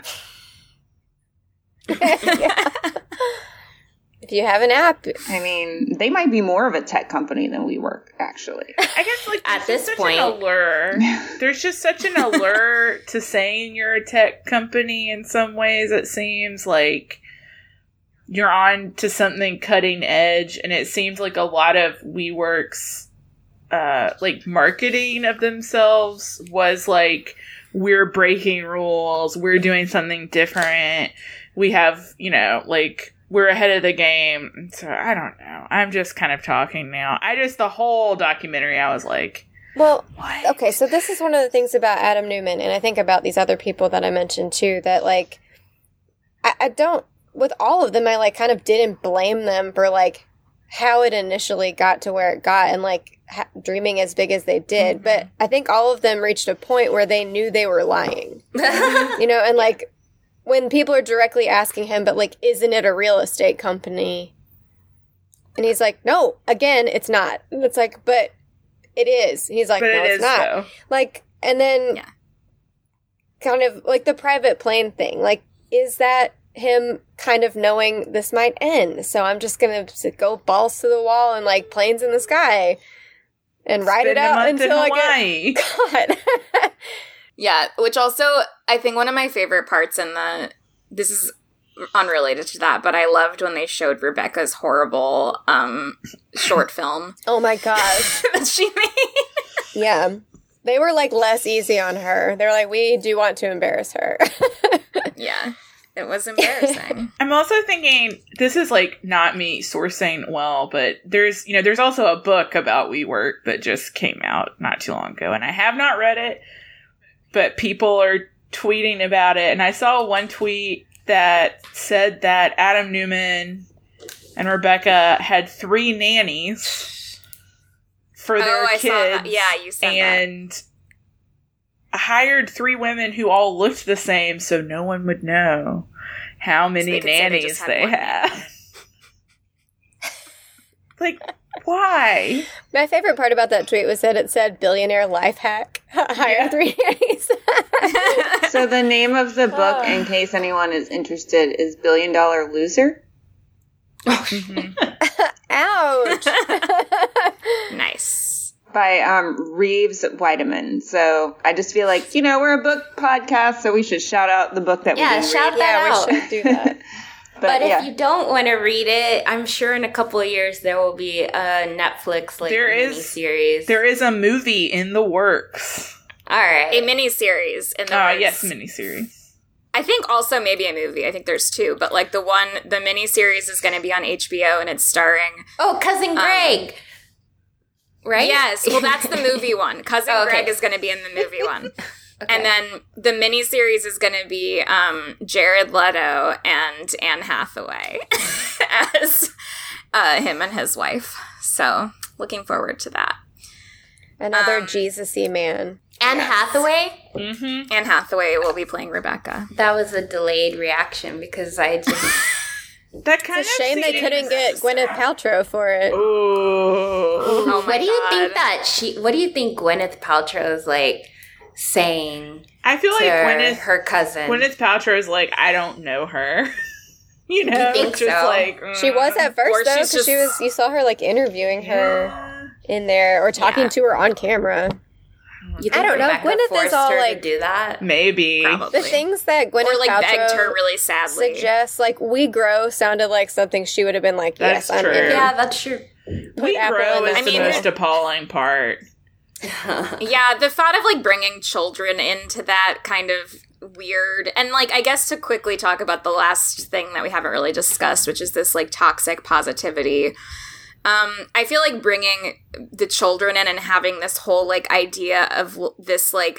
If you have an app, I mean, they might be more of a tech company than we work, actually. I guess like At there's just this such point- an allure. There's just such an allure to saying you're a tech company in some ways. It seems like you're on to something cutting edge, and it seems like a lot of WeWork's uh like marketing of themselves was like, we're breaking rules, we're doing something different, we have, you know, like, we're ahead of the game. So I don't know. I'm just kind of talking now. I just, the whole documentary, I was like, well, what? okay, so this is one of the things about Adam Newman, and I think about these other people that I mentioned too, that like, I, I don't, with all of them, I like kind of didn't blame them for like how it initially got to where it got and like ha- dreaming as big as they did. Mhm. But I think all of them reached a point where they knew they were lying, you know, and like when people are directly asking him, but like, isn't it a real estate company? And he's like, no, again, it's not. And it's like, but it is. He's like, But no, it it's is, not. though. Like, and then Yeah. kind of like the private plane thing. Like, is that him kind of knowing this might end. So I'm just going to go balls to the wall and like planes in the sky and ride Spend it a out month in until I Hawaii. get caught. Yeah, which also, I think one of my favorite parts in the, this is unrelated to that, but I loved when they showed Rebecca's horrible um, short film Oh my gosh. that she made. Yeah. They were like less easy on her. They're like, we do want to embarrass her. Yeah, it was embarrassing. I'm also thinking, this is like not me sourcing well, but there's, you know, there's also a book about WeWork that just came out not too long ago, and I have not read it, but people are tweeting about it. And I saw one tweet that said that Adam Newman and Rebecca had three nannies for their oh, I kids. saw that. Yeah, you said and that. Hired three women who all looked the same, so no one would know how many So they could say they nannies just had they one had. Like, why? My favorite part about that tweet was that it said billionaire life hack. Hire Yeah. three nannies. So the name of the book, in case anyone is interested, is Billion Dollar Loser. Ouch. Nice. By um, Reeves Weideman. So I just feel like, you know, we're a book podcast, so we should shout out the book that Yeah, we didn't shout read. that out. Yeah, we should do that. But, But if yeah. you don't want to read it, I'm sure in a couple of years there will be a Netflix like There is- miniseries. There is a movie in the works. All right. A miniseries in the Ah, works. yes, miniseries. I think also maybe a movie. I think there's two, but like the one, the miniseries is going to be on H B O and it's starring. Oh, Cousin Greg. right? Yes. Well, that's the movie one. Cousin Oh, okay. Greg is going to be in the movie one. Okay. And then the miniseries is going to be um, Jared Leto and Anne Hathaway as uh, him and his wife. So looking forward to that. Another Um, Jesus-y man. Anne Hathaway? Mm-hmm. Anne Hathaway will be playing Rebecca. That was a delayed reaction because I just... That kind It's a shame they seems- couldn't get Gwyneth Paltrow for it. Ooh. Oh my what do you God. think that she... What do you think Gwyneth Paltrow's like saying I feel like to Gwyneth, her cousin? Gwyneth Paltrow is like, I don't know her. You know, think just so? like She was at Or first though, she's because she was. just- You saw her like interviewing her in there or talking Yeah. to her on camera. You think I don't know, Rebecca Gwyneth is forced all, her like- to do that? maybe. Probably. The things that Gwyneth Or like Paltrow begged her really sadly. suggests, like "We Grow," sounded like something she would have been like, "Yes, That's I'm true. in." Yeah, that's true. Put We Apple Grow in is the I the mean- most appalling part. Yeah, the thought of like bringing children into that kind of weird, and like I guess to quickly talk about the last thing that we haven't really discussed, which is this like toxic positivity. Um, I feel like bringing the children in and having this whole like idea of l- this like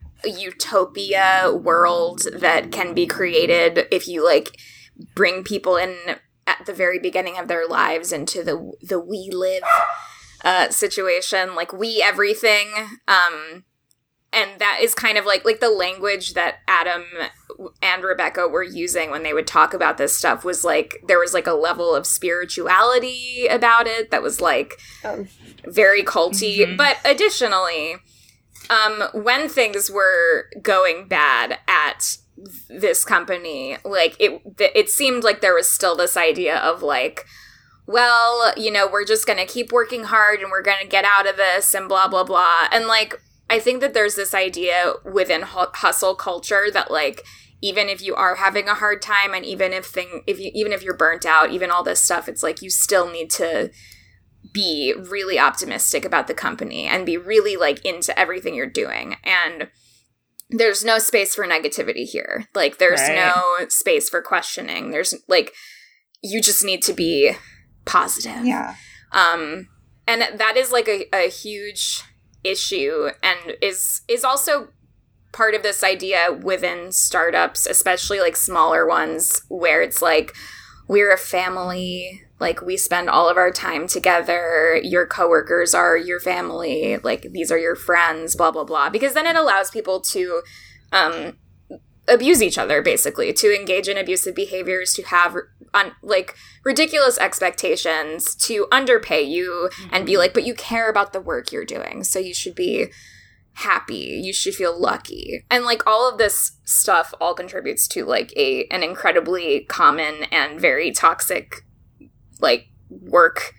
utopia world that can be created if you like bring people in at the very beginning of their lives into the the we live uh, situation, like we everything. Um, and that is kind of like like the language that Adam and Rebecca were using when they would talk about this stuff was like there was like a level of spirituality about it that was like Um, very culty. Mhm. But additionally, um, when things were going bad at this company, like it, it seemed like there was still this idea of like, well, you know, we're just going to keep working hard and we're going to get out of this and blah, blah, blah. And like, I think that there's this idea within hu- hustle culture that like, even if you are having a hard time and even if thing, if you, even if you're burnt out, even all this stuff, it's like, you still need to be really optimistic about the company and be really like into everything you're doing. And there's no space for negativity here. Like there's Right. no space for questioning. There's like, you just need to be positive. Yeah. Um, and that is like a, a huge issue and is, is also part of this idea within startups, especially like smaller ones where it's like, we're a family, like we spend all of our time together, your coworkers are your family, like these are your friends, blah, blah, blah. Because then it allows people to um, abuse each other, basically, to engage in abusive behaviors, to have un- like ridiculous expectations, to underpay you and be like, but you care about the work you're doing, so you should be happy. You should feel lucky. And like all of this stuff all contributes to like a an incredibly common and very toxic like work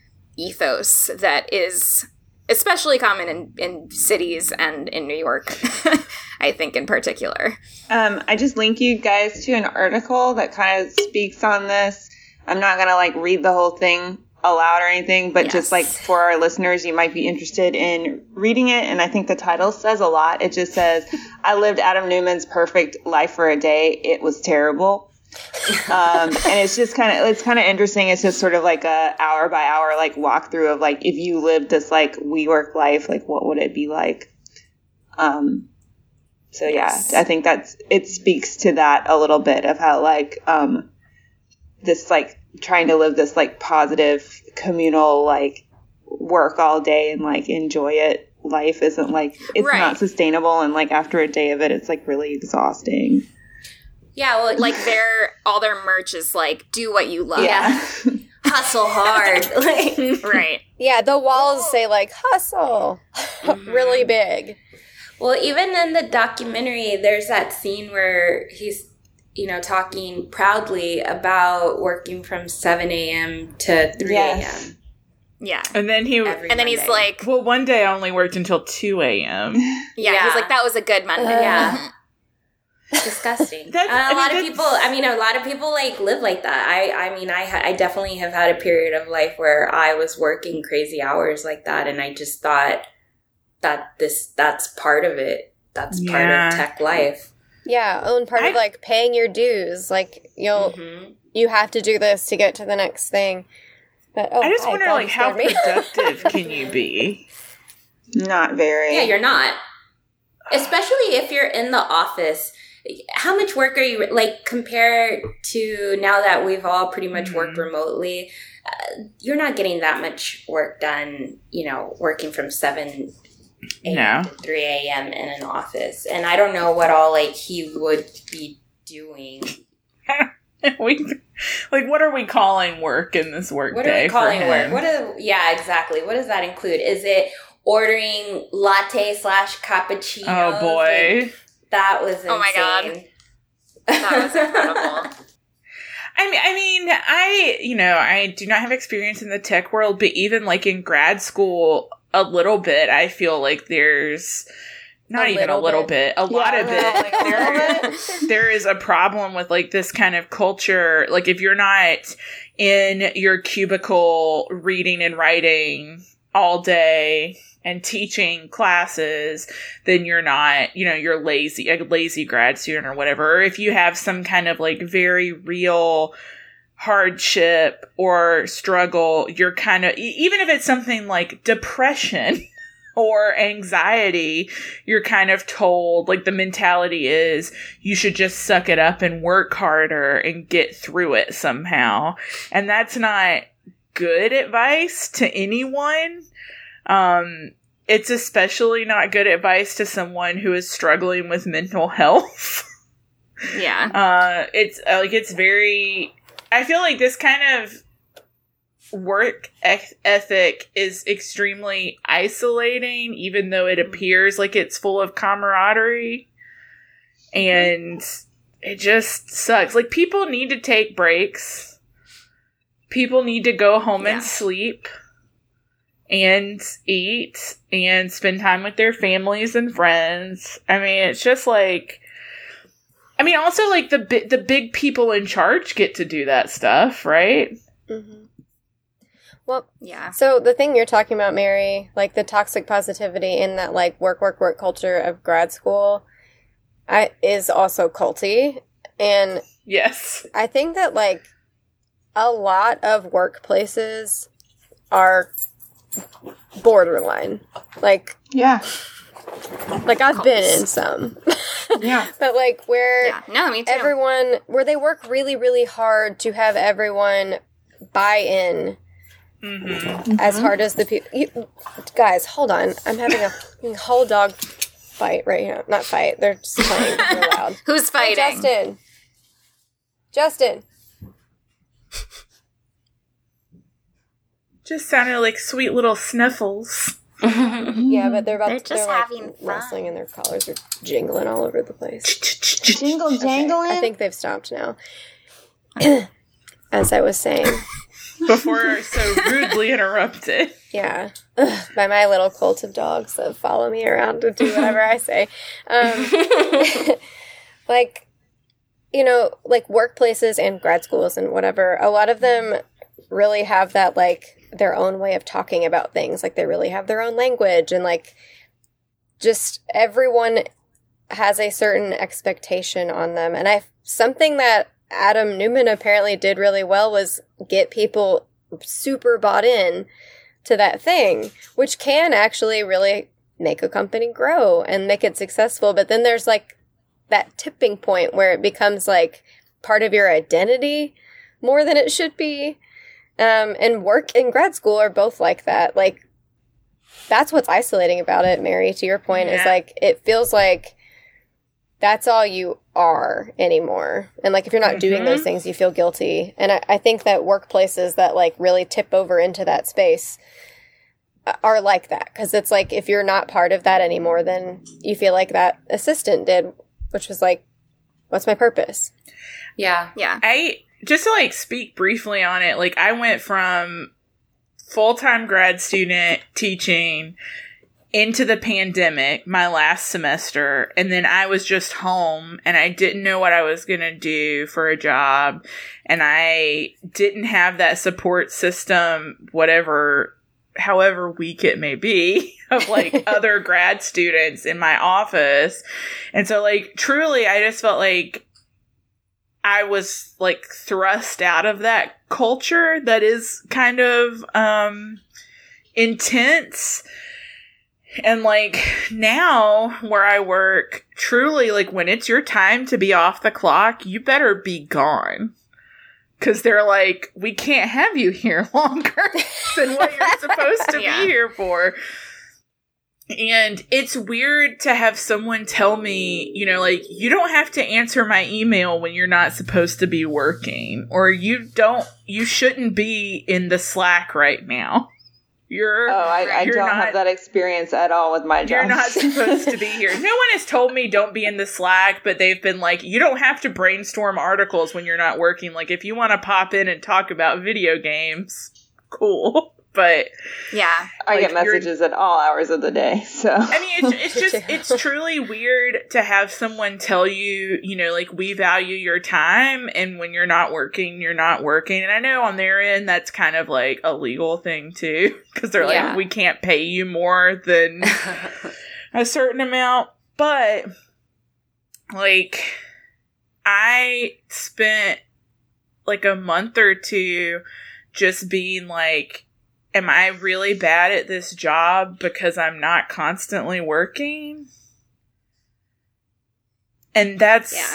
ethos that is especially common in, in cities and in New York, I think in particular. Um, I just link you guys to an article that kind of speaks on this. I'm not going to like read the whole thing aloud or anything, but Yes. just like for our listeners, you might be interested in reading it. And I think the title says a lot. It just says, I lived Adam Newman's perfect life for a day. It was terrible. um, and it's just kind of, it's kind of interesting. It's just sort of like a hour by hour, like walkthrough of like, if you lived this like WeWork life, like what would it be like? Um, so yeah, Yes. I think that's, it speaks to that a little bit of how like, um, this like trying to live this like positive communal, like work all day and like enjoy it. Life isn't like, it's Right. not sustainable. And like after a day of it, it's like really exhausting. Yeah, well, like, Like their all their merch is like do what you love. yeah, hustle hard. Like, Right. Yeah, the walls say like hustle really big. well, even in the documentary, there's that scene where he's, you know, talking proudly about working from seven a.m. to three a.m. Yes. Yeah. And then he, every And then he's Monday. like, well, one day I only worked until two a.m. yeah, Yeah. he's like, that was a good Monday. Yeah. Disgusting. That's- And a I mean, lot of that's- people, I mean, a lot of people like live like that. I, I mean, I, ha- I definitely have had a period of life where I was working crazy hours like that, and I just thought that this, that's part of it. That's part Yeah. of tech life. Yeah, oh, and part I- of like paying your dues. Like you'll Mhm. you have to do this to get to the next thing. But oh, I just hi, wonder, God, like, you how scared me. productive can you be? Not very. Yeah, you're not. Especially if you're in the office. How much work are you, like, compared to now that we've all pretty much Mhm. worked remotely, uh, you're not getting that much work done, you know, working from seven a.m. No. to three a.m. in an office. And I don't know what all, like, he would be doing. we, like, what are we calling work in this work What day are we calling for work? him? What is, yeah, exactly. What does that include? Is it ordering latte slash cappuccino? Oh, boy. That was insane. Oh my God. That was incredible. I mean, I mean, I, you know, I do not have experience in the tech world, but even like in grad school, a little bit, I feel like there's not A even a little little bit. bit, a lot of Yeah, it. like a little There, there is a problem with like this kind of culture. Like if you're not in your cubicle reading and writing all day and teaching classes, then you're not, you know, you're lazy, a lazy grad student or whatever. Or if you have some kind of like very real hardship or struggle, you're kind of, e- even if it's something like depression or anxiety, you're kind of told, like the mentality is you should just suck it up and work harder and get through it somehow. And that's not good advice to anyone. Um, it's especially not good advice to someone who is struggling with mental health. Yeah. Uh, it's uh, like, it's very, I feel like this kind of work eth- ethic is extremely isolating, even though it appears like it's full of camaraderie. And it just sucks. Like, people need to take breaks. People need to go home Yeah. and sleep and eat and spend time with their families and friends. I mean, it's just like, I mean, also like the bi- the big people in charge get to do that stuff, right? Mhm. Well, Yeah. so the thing you're talking about, Mary, like the toxic positivity in that like work, work, work culture of grad school, I is also culty, and Yes. I think that like a lot of workplaces are borderline. Like, Yeah. like I've been in some, Yeah. but like where Yeah. No, me too. everyone, where they work really, really hard to have everyone buy in Mm-hmm. as hard as the people. Guys, hold on. I'm having a fucking whole dog fight right here. Not fight. They're just playing real loud. Who's Hey, fighting? Justin. Justin. Just sounded like sweet little sniffles. Yeah, but they're about They're to, just they're having like fun. wrestling and their collars are jingling all over the place. Jingle jangling? I think they've stopped now. As I was saying. Before so rudely interrupted. Yeah. Ugh, by my little cult of dogs that follow me around to do whatever I say. Um, like, you know, like workplaces and grad schools and whatever, a lot of them really have that, like, their own way of talking about things. Like, they really have their own language, and, like, just everyone has a certain expectation on them. And I, something that Adam Newman apparently did really well was get people super bought in to that thing, which can actually really make a company grow and make it successful. But then there's, like, that tipping point where it becomes, like, part of your identity more than it should be. Um, and work and grad school are both like that. Like, that's what's isolating about it, Mary, to your point, Yeah. is, like, it feels like that's all you are anymore. And, like, if you're not mm-hmm. doing those things, you feel guilty. And I, I think that workplaces that, like, really tip over into that space are like that. Because it's like, if you're not part of that anymore, then you feel like that assistant did, which was like, what's my purpose? Yeah. Yeah. I, just to, like, speak briefly on it, like, I went from full-time grad student teaching into the pandemic my last semester, and then I was just home, and I didn't know what I was going to do for a job, and I didn't have that support system, whatever, however weak it may be, of, like, other grad students in my office. And so, like, truly, I just felt like I was, like, thrust out of that culture that is kind of um, intense. And, like, now where I work, truly, like, when it's your time to be off the clock, you better be gone. Because they're like, we can't have you here longer than what you're supposed to yeah. be here for. And it's weird to have someone tell me, you know, like, you don't have to answer my email when you're not supposed to be working. Or you don't, you shouldn't be in the Slack right now. You're, oh, I, I you're don't not, have that experience at all with my job. You're not supposed to be here. No one has told me don't be in the Slack, but they've been like, you don't have to brainstorm articles when you're not working. Like, if you want to pop in and talk about video games, cool. But yeah, I like, get messages at all hours of the day. So I mean, it's, it's just it's truly weird to have someone tell you, you know, like, we value your time, and when you're not working, you're not working. And I know on their end that's kind of like a legal thing too, because they're Yeah. like, we can't pay you more than a certain amount. But like, I spent like a month or two just being like, am I really bad at this job because I'm not constantly working? And that's... Yeah.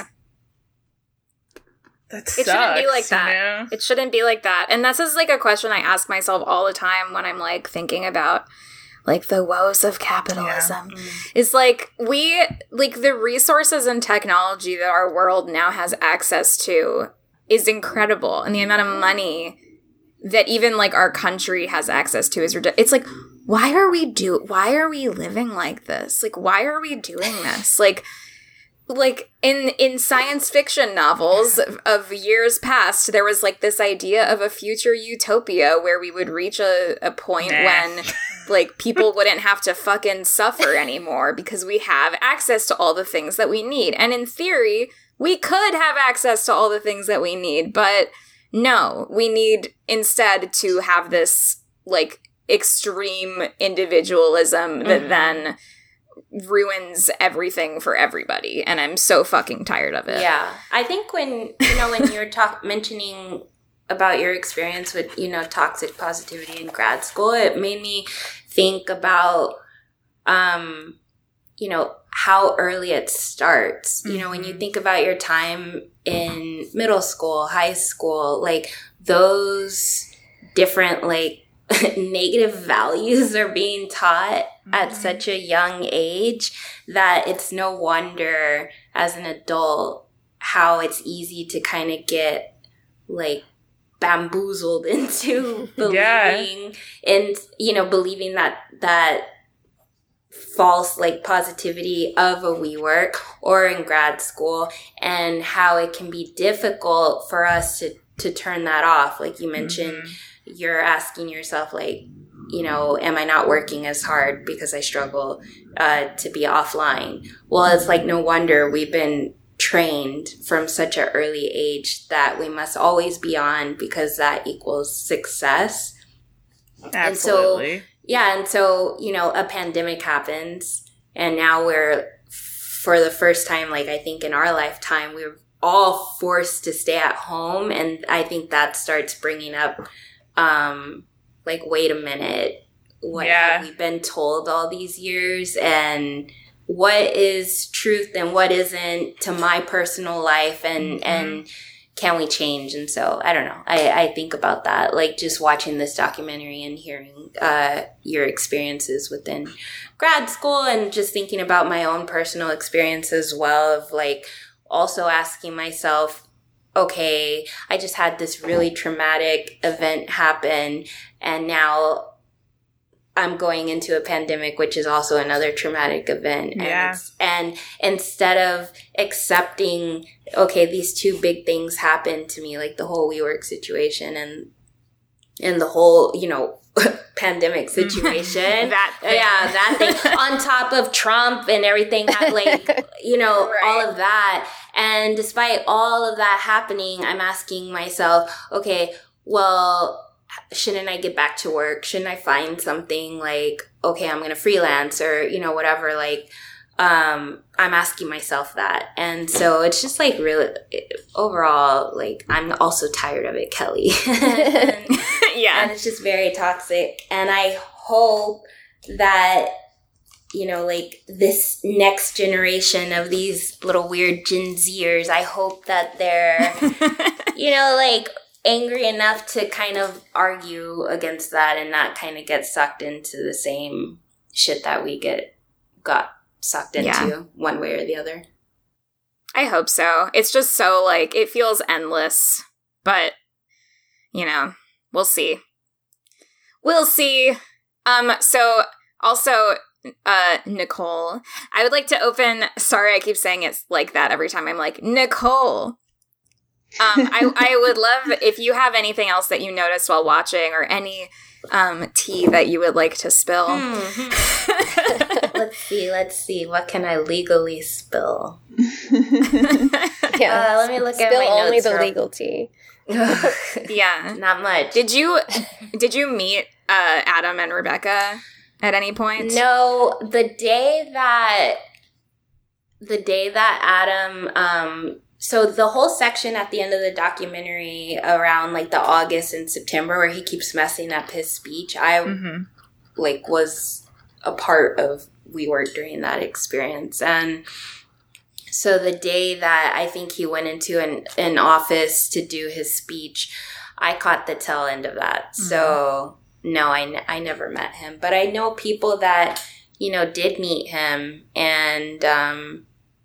That sucks, it shouldn't be like that. You know? It shouldn't be like that. And this is, like, a question I ask myself all the time when I'm, like, thinking about, like, the woes of capitalism. Yeah. Mm. It's like, we... Like, the resources and technology that our world now has access to is incredible. And the amount of money that even, like, our country has access to is ridiculous. It's like, why are we do why are we living like this? Like, why are we doing this? Like, like in in science fiction novels of, of years past, there was, like, this idea of a future utopia where we would reach a, a point nah. when, like, people wouldn't have to fucking suffer anymore because we have access to all the things that we need. And in theory, we could have access to all the things that we need, but no, we need instead to have this, like, extreme individualism that mm-hmm. then ruins everything for everybody. And I'm so fucking tired of it. Yeah. I think when, you know, when you're talk- mentioning about your experience with, you know, toxic positivity in grad school, it made me think about, um, you know, how early it starts. Mm-hmm. You know, when you think about your time in middle school, high school, like, those different, like, negative values are being taught mm-hmm. at such a young age that it's no wonder as an adult how it's easy to kind of get, like, bamboozled into believing yeah. and, you know, believing that that false like positivity of a WeWork or in grad school, and how it can be difficult for us to, to turn that off. Like you mentioned, mm-hmm. you're asking yourself like, you know, am I not working as hard because I struggle uh, to be offline? Well, it's like no wonder we've been trained from such an early age that we must always be on because that equals success. Absolutely. And so, yeah, and so, you know, a pandemic happens, and now we're, for the first time, like I think in our lifetime, we're all forced to stay at home, and I think that starts bringing up, um, like, wait a minute, what yeah. have we been told all these years, and what is truth and what isn't to my personal life, and, mm-hmm. and can we change? And so, I don't know. I, I think about that, like just watching this documentary and hearing uh, your experiences within grad school, and just thinking about my own personal experience as well, of like also asking myself, okay, I just had this really traumatic event happen, and now I'm going into a pandemic, which is also another traumatic event. Yeah. And, and instead of accepting, okay, these two big things happened to me, like the whole WeWork situation and and the whole, you know, pandemic situation. that thing. Yeah, that thing. On top of Trump and everything, that, like, you know, right. all of that. And despite all of that happening, I'm asking myself, okay, well, shouldn't I get back to work? Shouldn't I find something like, okay, I'm going to freelance or, you know, whatever, like, um, I'm asking myself that. And so it's just like really overall, like, I'm also tired of it, Kelly. and, yeah. And it's just very toxic. And I hope that, you know, like this next generation of these little weird Gen Zers, I hope that they're, you know, like, angry enough to kind of argue against that and not kind of get sucked into the same shit that we get got sucked into yeah. one way or the other. I hope so. It's just so, like, it feels endless, but, you know, we'll see. We'll see. Um, so, also, uh, Nicole, I would like to open, sorry I keep saying it like that every time I'm like, Nicole. um, I, I would love if you have anything else that you noticed while watching, or any um, tea that you would like to spill. Mm-hmm. let's see, let's see. What can I legally spill? yeah, uh, let me look spill at my notes. only the real- legal tea. yeah, not much. Did you did you meet uh, Adam and Rebecca at any point? No, the day that the day that Adam. Um, So the whole section at the end of the documentary around like the August and September where he keeps messing up his speech, I mm-hmm. like was a part of WeWork during that experience. And so the day that I think he went into an, an office to do his speech, I caught the tail end of that. Mm-hmm. So no, I, n- I never met him, but I know people that, you know, did meet him, and, um,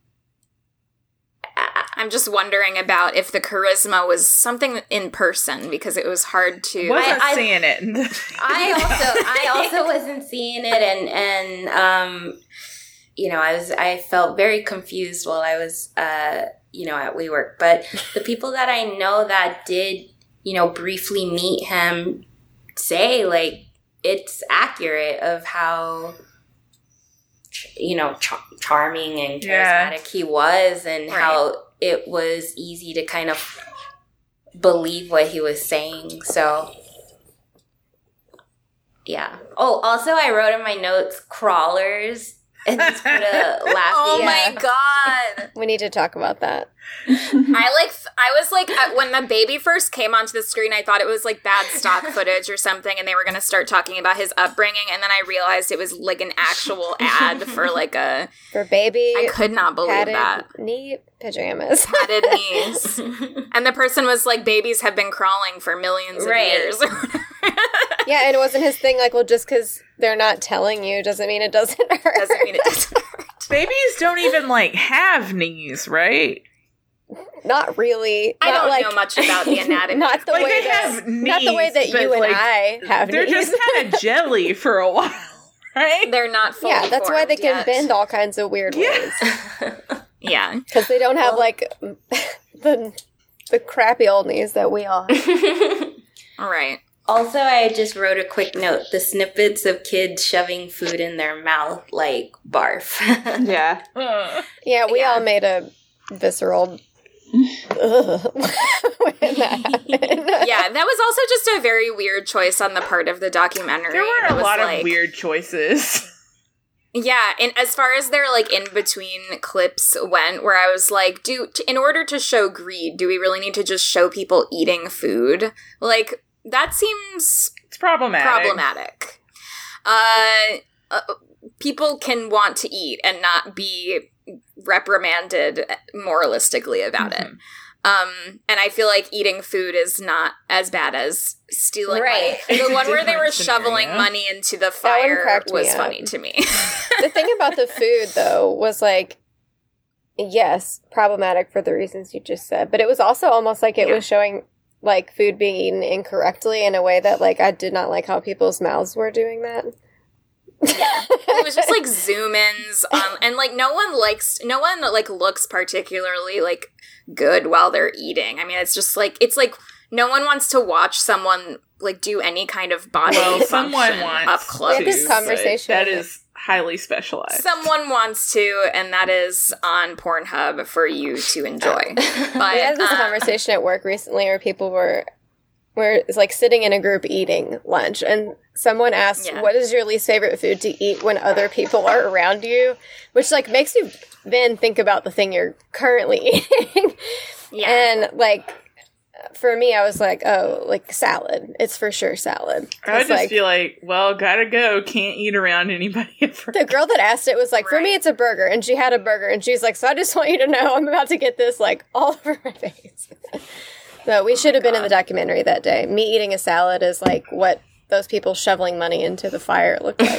I'm just wondering about if the charisma was something in person, because it was hard to. Wasn't I, I, seeing it. I also, I also wasn't seeing it, and and um, you know, I was, I felt very confused while I was, uh, you know, at WeWork. But the people that I know that did, you know, briefly meet him, say like it's accurate of how, you know, char- charming and charismatic yeah. he was, and right. how it was easy to kind of believe what he was saying. So, yeah. Oh, also I wrote in my notes, crawlers, and just put a laugh. Oh yeah. my God. We need to talk about that. I like, I was like, uh, when the baby first came onto the screen, I thought it was like bad stock footage or something, and they were going to start talking about his upbringing, and then I realized it was like an actual ad for like a... For baby... I could not believe padded that. knee pajamas. Padded knees. And the person was like, babies have been crawling for millions of right. years. Yeah, and it wasn't his thing, like, well, just because they're not telling you doesn't mean it doesn't hurt. Doesn't mean it doesn't hurt. Babies don't even, like, have knees, right? Not really. I not don't like, know much about the anatomy. Not the like way they that, have knees, not the way that you and like, I have they're knees. just kind of jelly for a while. right? They're not fully Yeah, that's why they can formed bend all kinds of weird Yeah. ways. Yeah. Because they don't have, like, the the crappy old knees that we all have. All right. Also, I just wrote a quick note. The snippets of kids shoving food in their mouth like barf. Yeah. Uh, Yeah, we Yeah. all made a visceral... Ugh. when that happened. Yeah, that was also just a very weird choice on the part of the documentary. there were It a was lot like- of weird choices. Yeah, and as far as their like in between clips went, where I was like, do t- in order to show greed, do we really need to just show people eating food? Like that seems It's problematic. problematic. Uh, uh, people can want to eat and not be reprimanded moralistically about Mhm. it. Um, and I feel like eating food is not as bad as stealing Right. money. It's The a one where they were different shoveling scenario. money into the one fire cracked me was up. funny to me. The thing about the food, though, was like, yes, problematic for the reasons you just said, but it was also almost like it Yeah. was showing like food being eaten incorrectly in a way that like I did not like how people's mouths were doing that. It was just like zoom ins on, and like no one likes, no one like looks particularly like good while they're eating. I mean, it's just like, it's like no one wants to watch someone like do any kind of body Well, someone function wants up close. We had this to, but conversation. That is highly specialized. Someone wants to, and that is on Pornhub for you to enjoy. But We had this um, conversation at work recently where people were were it's like sitting in a group eating lunch, and someone asked, Yeah. "What is your least favorite food to eat when other people are around you?" Which like makes you then think about the thing you're currently eating. yeah. And like for me, I was like, "Oh, like salad. It's for sure salad." I would It's just like, feel like, well, gotta go. Can't eat around anybody. Ever. the girl that asked it was like, "For me, Right. it's a burger," and she had a burger, and she's like, "So I just want you to know, I'm about to get this like all over my face." So we should have been in the documentary that day. Me eating a salad is like what those people shoveling money into the fire look like.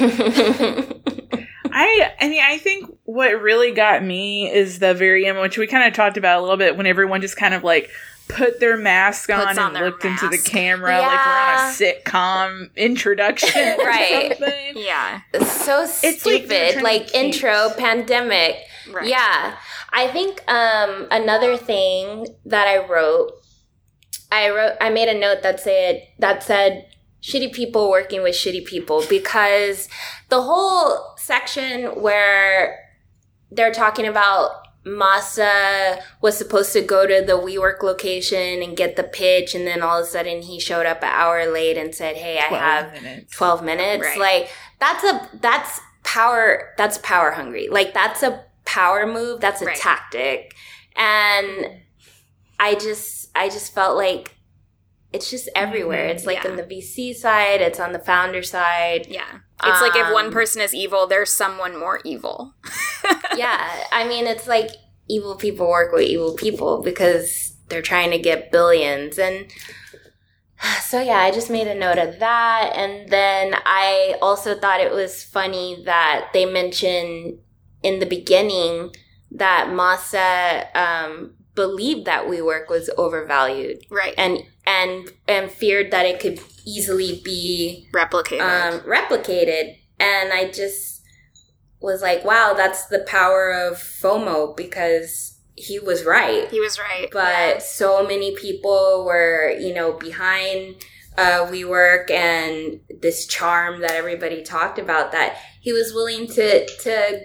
I, I mean, I think what really got me is the very end, which we kind of talked about a little bit, when everyone just kind of like put their mask on Puts on and their looked into the mask. camera like we're on Yeah. a sitcom introduction or Right. something. Yeah. So It's like they're stupid. trying Like, to keep- intro, pandemic. Right. Yeah. I think um, another thing that I wrote, I wrote, I made a note that said, that said, shitty people working with shitty people, because the whole section where they're talking about Masa was supposed to go to the WeWork location and get the pitch, and then all of a sudden he showed up an hour late and said, "Hey, I twelve have minutes. twelve minutes." Right. Like that's a that's power that's power hungry. Like that's a power move. That's a Right. tactic. And I just I just felt like it's just everywhere. It's like Yeah. on the V C side, it's on the founder side. Yeah. It's like if one Um, person is evil, there's someone more evil. Yeah, I mean, it's like evil people work with evil people because they're trying to get billions. And so, yeah, I just made a note of that. And then I also thought it was funny that they mentioned in the beginning that Masa um, believed that WeWork was overvalued Right. and and and feared that it could easily be Replicated. um, replicated. And I just was like, wow, that's the power of FOMO, because he was right. he was right. But so many people were, you know, behind uh, WeWork and this charm that everybody talked about, that he was willing to to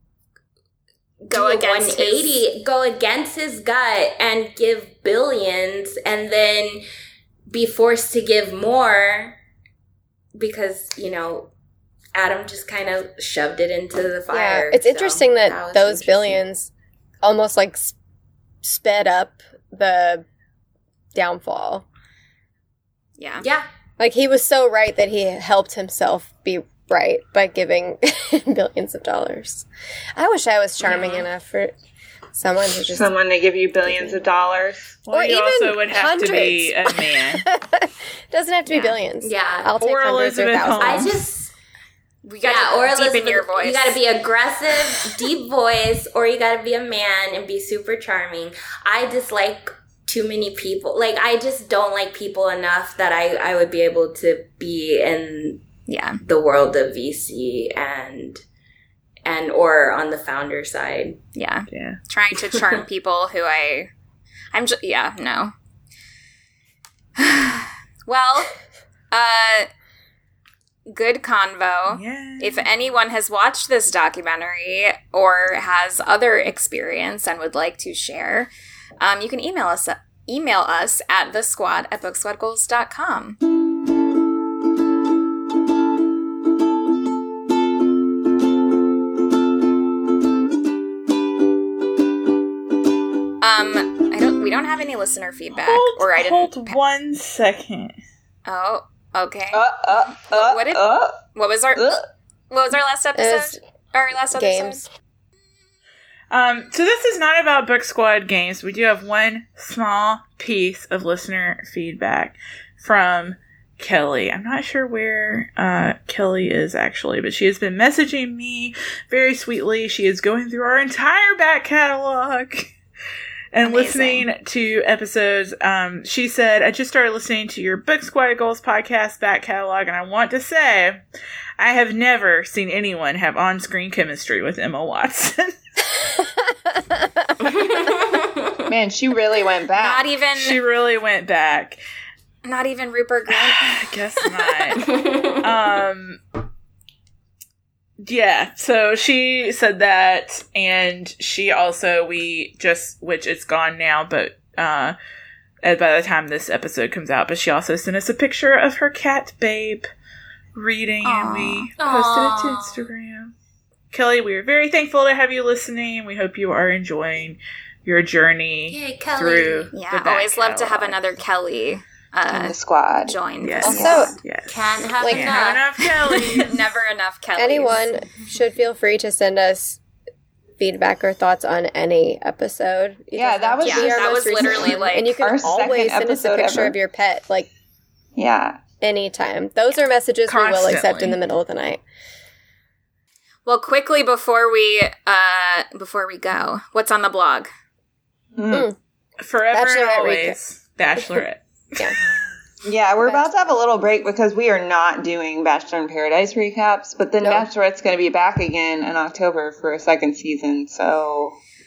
Go do a against one eighty, go against his gut and give billions, and then be forced to give more because, you know, Adam just kind of shoved it into the fire. Yeah, it's So interesting that, was those interesting. billions almost like s- sped up the downfall. Yeah. Yeah. Like he was so right that he helped himself be right by giving billions of dollars. I wish I was charming Yeah. enough for someone to just Someone to give you billions of dollars. Well, Or you even also would have to be a man. doesn't have to be Yeah. billions. Yeah. I'll take Or hundreds or Elizabeth thousands. I Holmes. just We got yeah, or deep Elizabeth, in your voice. you got to be aggressive, deep voice, or you got to be a man and be super charming. I dislike too many people. Like, I just don't like people enough that I, I would be able to be in Yeah. the world of V C and and or on the founder side. Yeah. Yeah. Trying to charm people who I I'm just yeah, no. Well, uh good convo. Yeah. If anyone has watched this documentary or has other experience and would like to share, um, you can email us email us at the squad at book squad goals dot com. Um, I don't. We don't have any listener feedback, Hold, or I didn't. hold pa- one second. Oh, okay. Uh, uh, uh, What did- uh, What was our uh. What was our last episode? Our last Games. episode. Um, so this is not about Book Squad games. We do have one small piece of listener feedback from Kelly. I'm not sure where uh, Kelly is actually, but she has been messaging me very sweetly. She is going through our entire back catalog and Amazing. listening to episodes. Um, she said, I just started listening to your Book Squad Goals podcast back catalog, and I want to say I have never seen anyone have on-screen chemistry with Emma Watson. Man, she really went back. Not even. She really went back. Not even Rupert Grint. I guess not. um, yeah, so she said that, and she also, we just, which it's gone now, but uh, by the time this episode comes out, but she also sent us a picture of her cat, Babe, reading, and we posted it to Aw. Instagram. Kelly, we are very thankful to have you listening. We hope you are enjoying your journey Yay, Kelly. through Yeah, the back always love to have catalog. anher Kelly in uh, the squad. join. Yes. this Also- squad. yes. Can't have Like, Can't have enough. enough Kellys. Never enough Kellys. Anyone should feel free to send us feedback or thoughts on any episode. It Yeah, doesn't that have to was be Yeah, our that most was recent literally, one. like, and you can our second always send us a episode picture ever. of your pet, like Yeah. anytime. Those are messages we will accept Constantly. in the middle of the night. Well, quickly before we uh before we go, what's on the blog? Mm. Forever and Bachelorette always. Bachelorette. Yeah. Yeah, we're about to have a little break because we are not doing Bachelor in Paradise recaps, but then No. Bachelorette's going to be back again in October for a second season, so...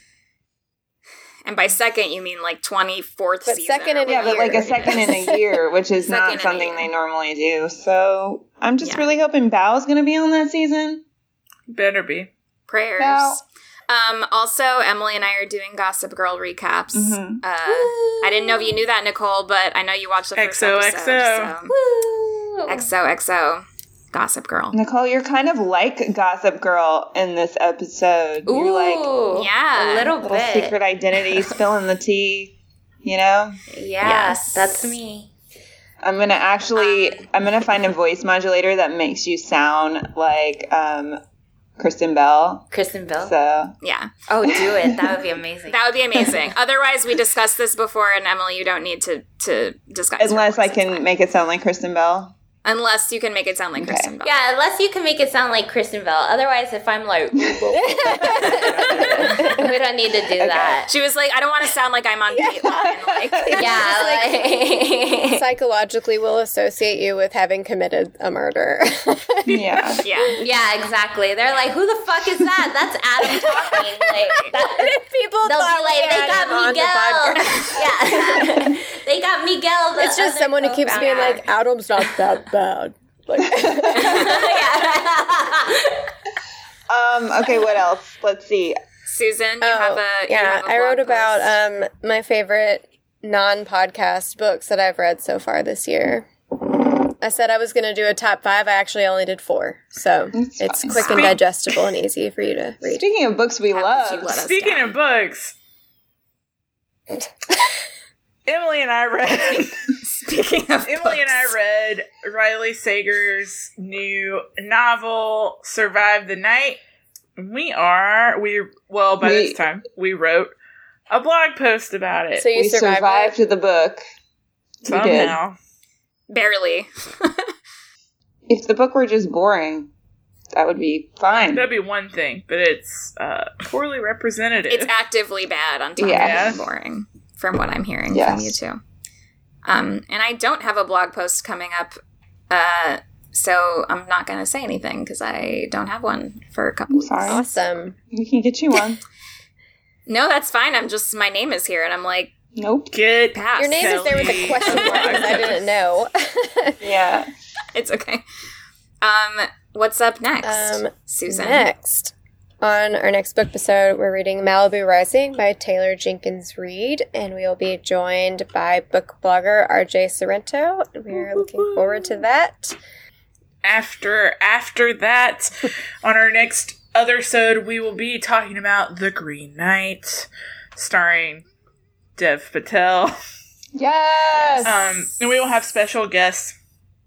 And by second, you mean like twenty-fourth But season. second or in a Yeah, but like a year. second in a year, which is Second in not a something year. they normally do. So I'm just Yeah. really hoping Bao's going to be on that season. Better be. Prayers. No. Um, also, Emily and I are doing Gossip Girl recaps. Mhm. Uh, I didn't know if you knew that, Nicole, but I know you watched the first X O X O. episode. Woo! So. X O X O. Gossip Girl. Nicole, you're kind of like Gossip Girl in this episode. You're like Ooh, Yeah. a little, little bit. secret identity, spilling the tea, you know? Yeah, Yes. that's me. I'm gonna actually, Um, I'm gonna find a voice modulator that makes you sound like um, Kristen Bell. Kristen Bell. So Yeah. Oh, do it. That would be amazing. That would be amazing. Otherwise, we discussed this before, and Emily, you don't need to, to discuss her unless I voice, it's can fine. make it sound like Kristen Bell. Unless you can make it sound like Okay. Kristen Bell. Yeah, unless you can make it sound like Kristen Bell. Otherwise, if I'm like, we don't need to do that. She was like, I don't want to sound like I'm on Dateline. Like, Yeah, like, Psychologically, will associate you with having committed a murder. Yeah. yeah. yeah, exactly. They're like, who the fuck is that? That's Adam talking. Like, that, People they'll thought be like, we they had got him on the podcast. Miguel. Yeah, they got Miguel. The It's just other someone who keeps being co-founder. like, Adam's not that bad. Like, Um. Okay. What else? Let's see. Susan, you oh, have a you yeah. have a I wrote blog about post. um my favorite non-podcast books that I've read so far this year. I said I was going to do a top five. I actually only did four, so That's it's fine. quick and digestible and easy for you to read. Speaking of books we How could love, you let us Speaking down? of books, Emily and I read. Speaking of Emily and I books. read Riley Sager's new novel, Survive the Night. We are, we, well, by We- this time, we wrote a blog post about it. So you we survived, survived it? the book. We did. Somehow. Barely. If the book were just boring, that would be fine. That'd be one thing, but it's uh, poorly representative. It's actively bad on top Yeah. of being boring, from what I'm hearing from Yes. you two. Um, and I don't have a blog post coming up uh, so I'm not going to say anything because I don't have one for a couple I'm weeks. sorry. Awesome. We can get you one. No, that's fine. I'm just, my name is here, and I'm like, Nope. Get pass. Your name is there with a question mark because I didn't know. Yeah. It's okay. Um, what's up next, Um, Susan? Next, on our next book episode, we're reading Malibu Rising by Taylor Jenkins Reid, and we will be joined by book blogger R J Sorrento. We're looking forward to that. After after that, on our next other sode, we will be talking about The Green Knight, starring Dev Patel. Yes. Um, and we will have special guests,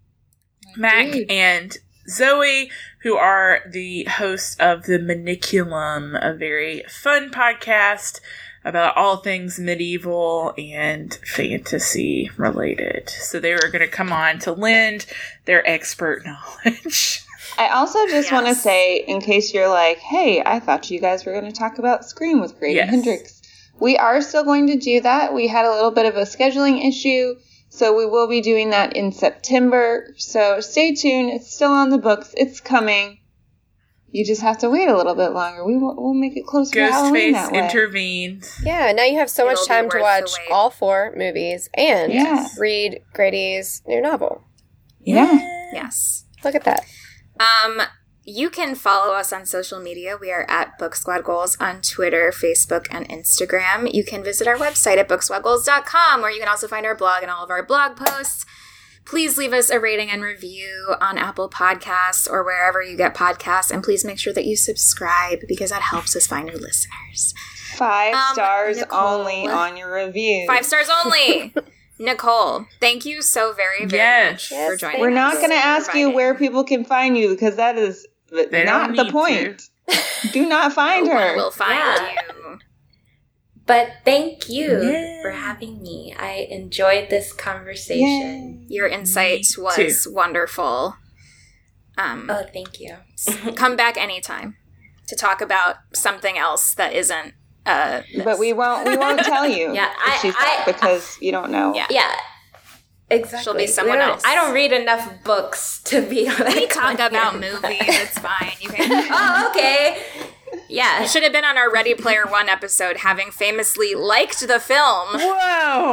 Mac and Zoe, who are the hosts of The Maniculum, a very fun podcast about all things medieval and fantasy related. So they are going to come on to lend their expert knowledge. I also just Yes. want to say, in case you're like, hey, I thought you guys were going to talk about Scream with Grady Yes. Hendrix. We are still going to do that. We had a little bit of a scheduling issue, so we will be doing that in September. So stay tuned. It's still on the books. It's coming. You just have to wait a little bit longer. We will, we'll make it closer to Halloween that Ghostface way. intervenes. Yeah, now you have so much It'll be time to worth watch the wait. all four movies and Yeah. read Grady's new novel. Yeah. Yes. Look at that. Um, you can follow us on social media. We are at Book Squad Goals on Twitter, Facebook, and Instagram. You can visit our website at book squad goals dot com, where you can also find our blog and all of our blog posts. Please leave us a rating and review on Apple Podcasts or wherever you get podcasts, and please make sure that you subscribe because that helps us find new listeners. Five Um, stars Nicole. only on your review. Five stars only. Nicole, thank you so very, very Yes. much Yes, for joining thank We're us. not going to and ask you providing- where people can find you because that is They not don't the need point. Do not find No one her. will find Yeah. you. But thank you Yay. for having me. I enjoyed this conversation. Your insight Me was wonderful. Um, Oh, thank you. come back anytime to talk about something else that isn't. Uh, But we won't. We won't tell you. Yeah, if I- she's I- back because you don't know. Yeah. Yeah, exactly. She'll be someone We don't- else. I don't read enough books to be on we that talk content. about movies. It's fine. You can. Oh, okay. Yeah. You should have been on our Ready Player One episode, having famously liked the film. Whoa!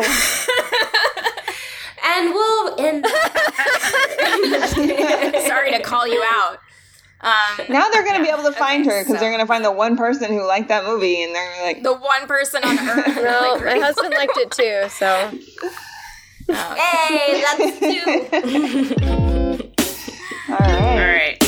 And we'll end. Sorry to call you out. Um, Now they're going to be able to find Okay, her because so- they're going to find the one person who liked that movie, and they're like, the one person on earth. who No, liked my Ready husband Player liked it too, so. One. Hey, that's two. all right. All right.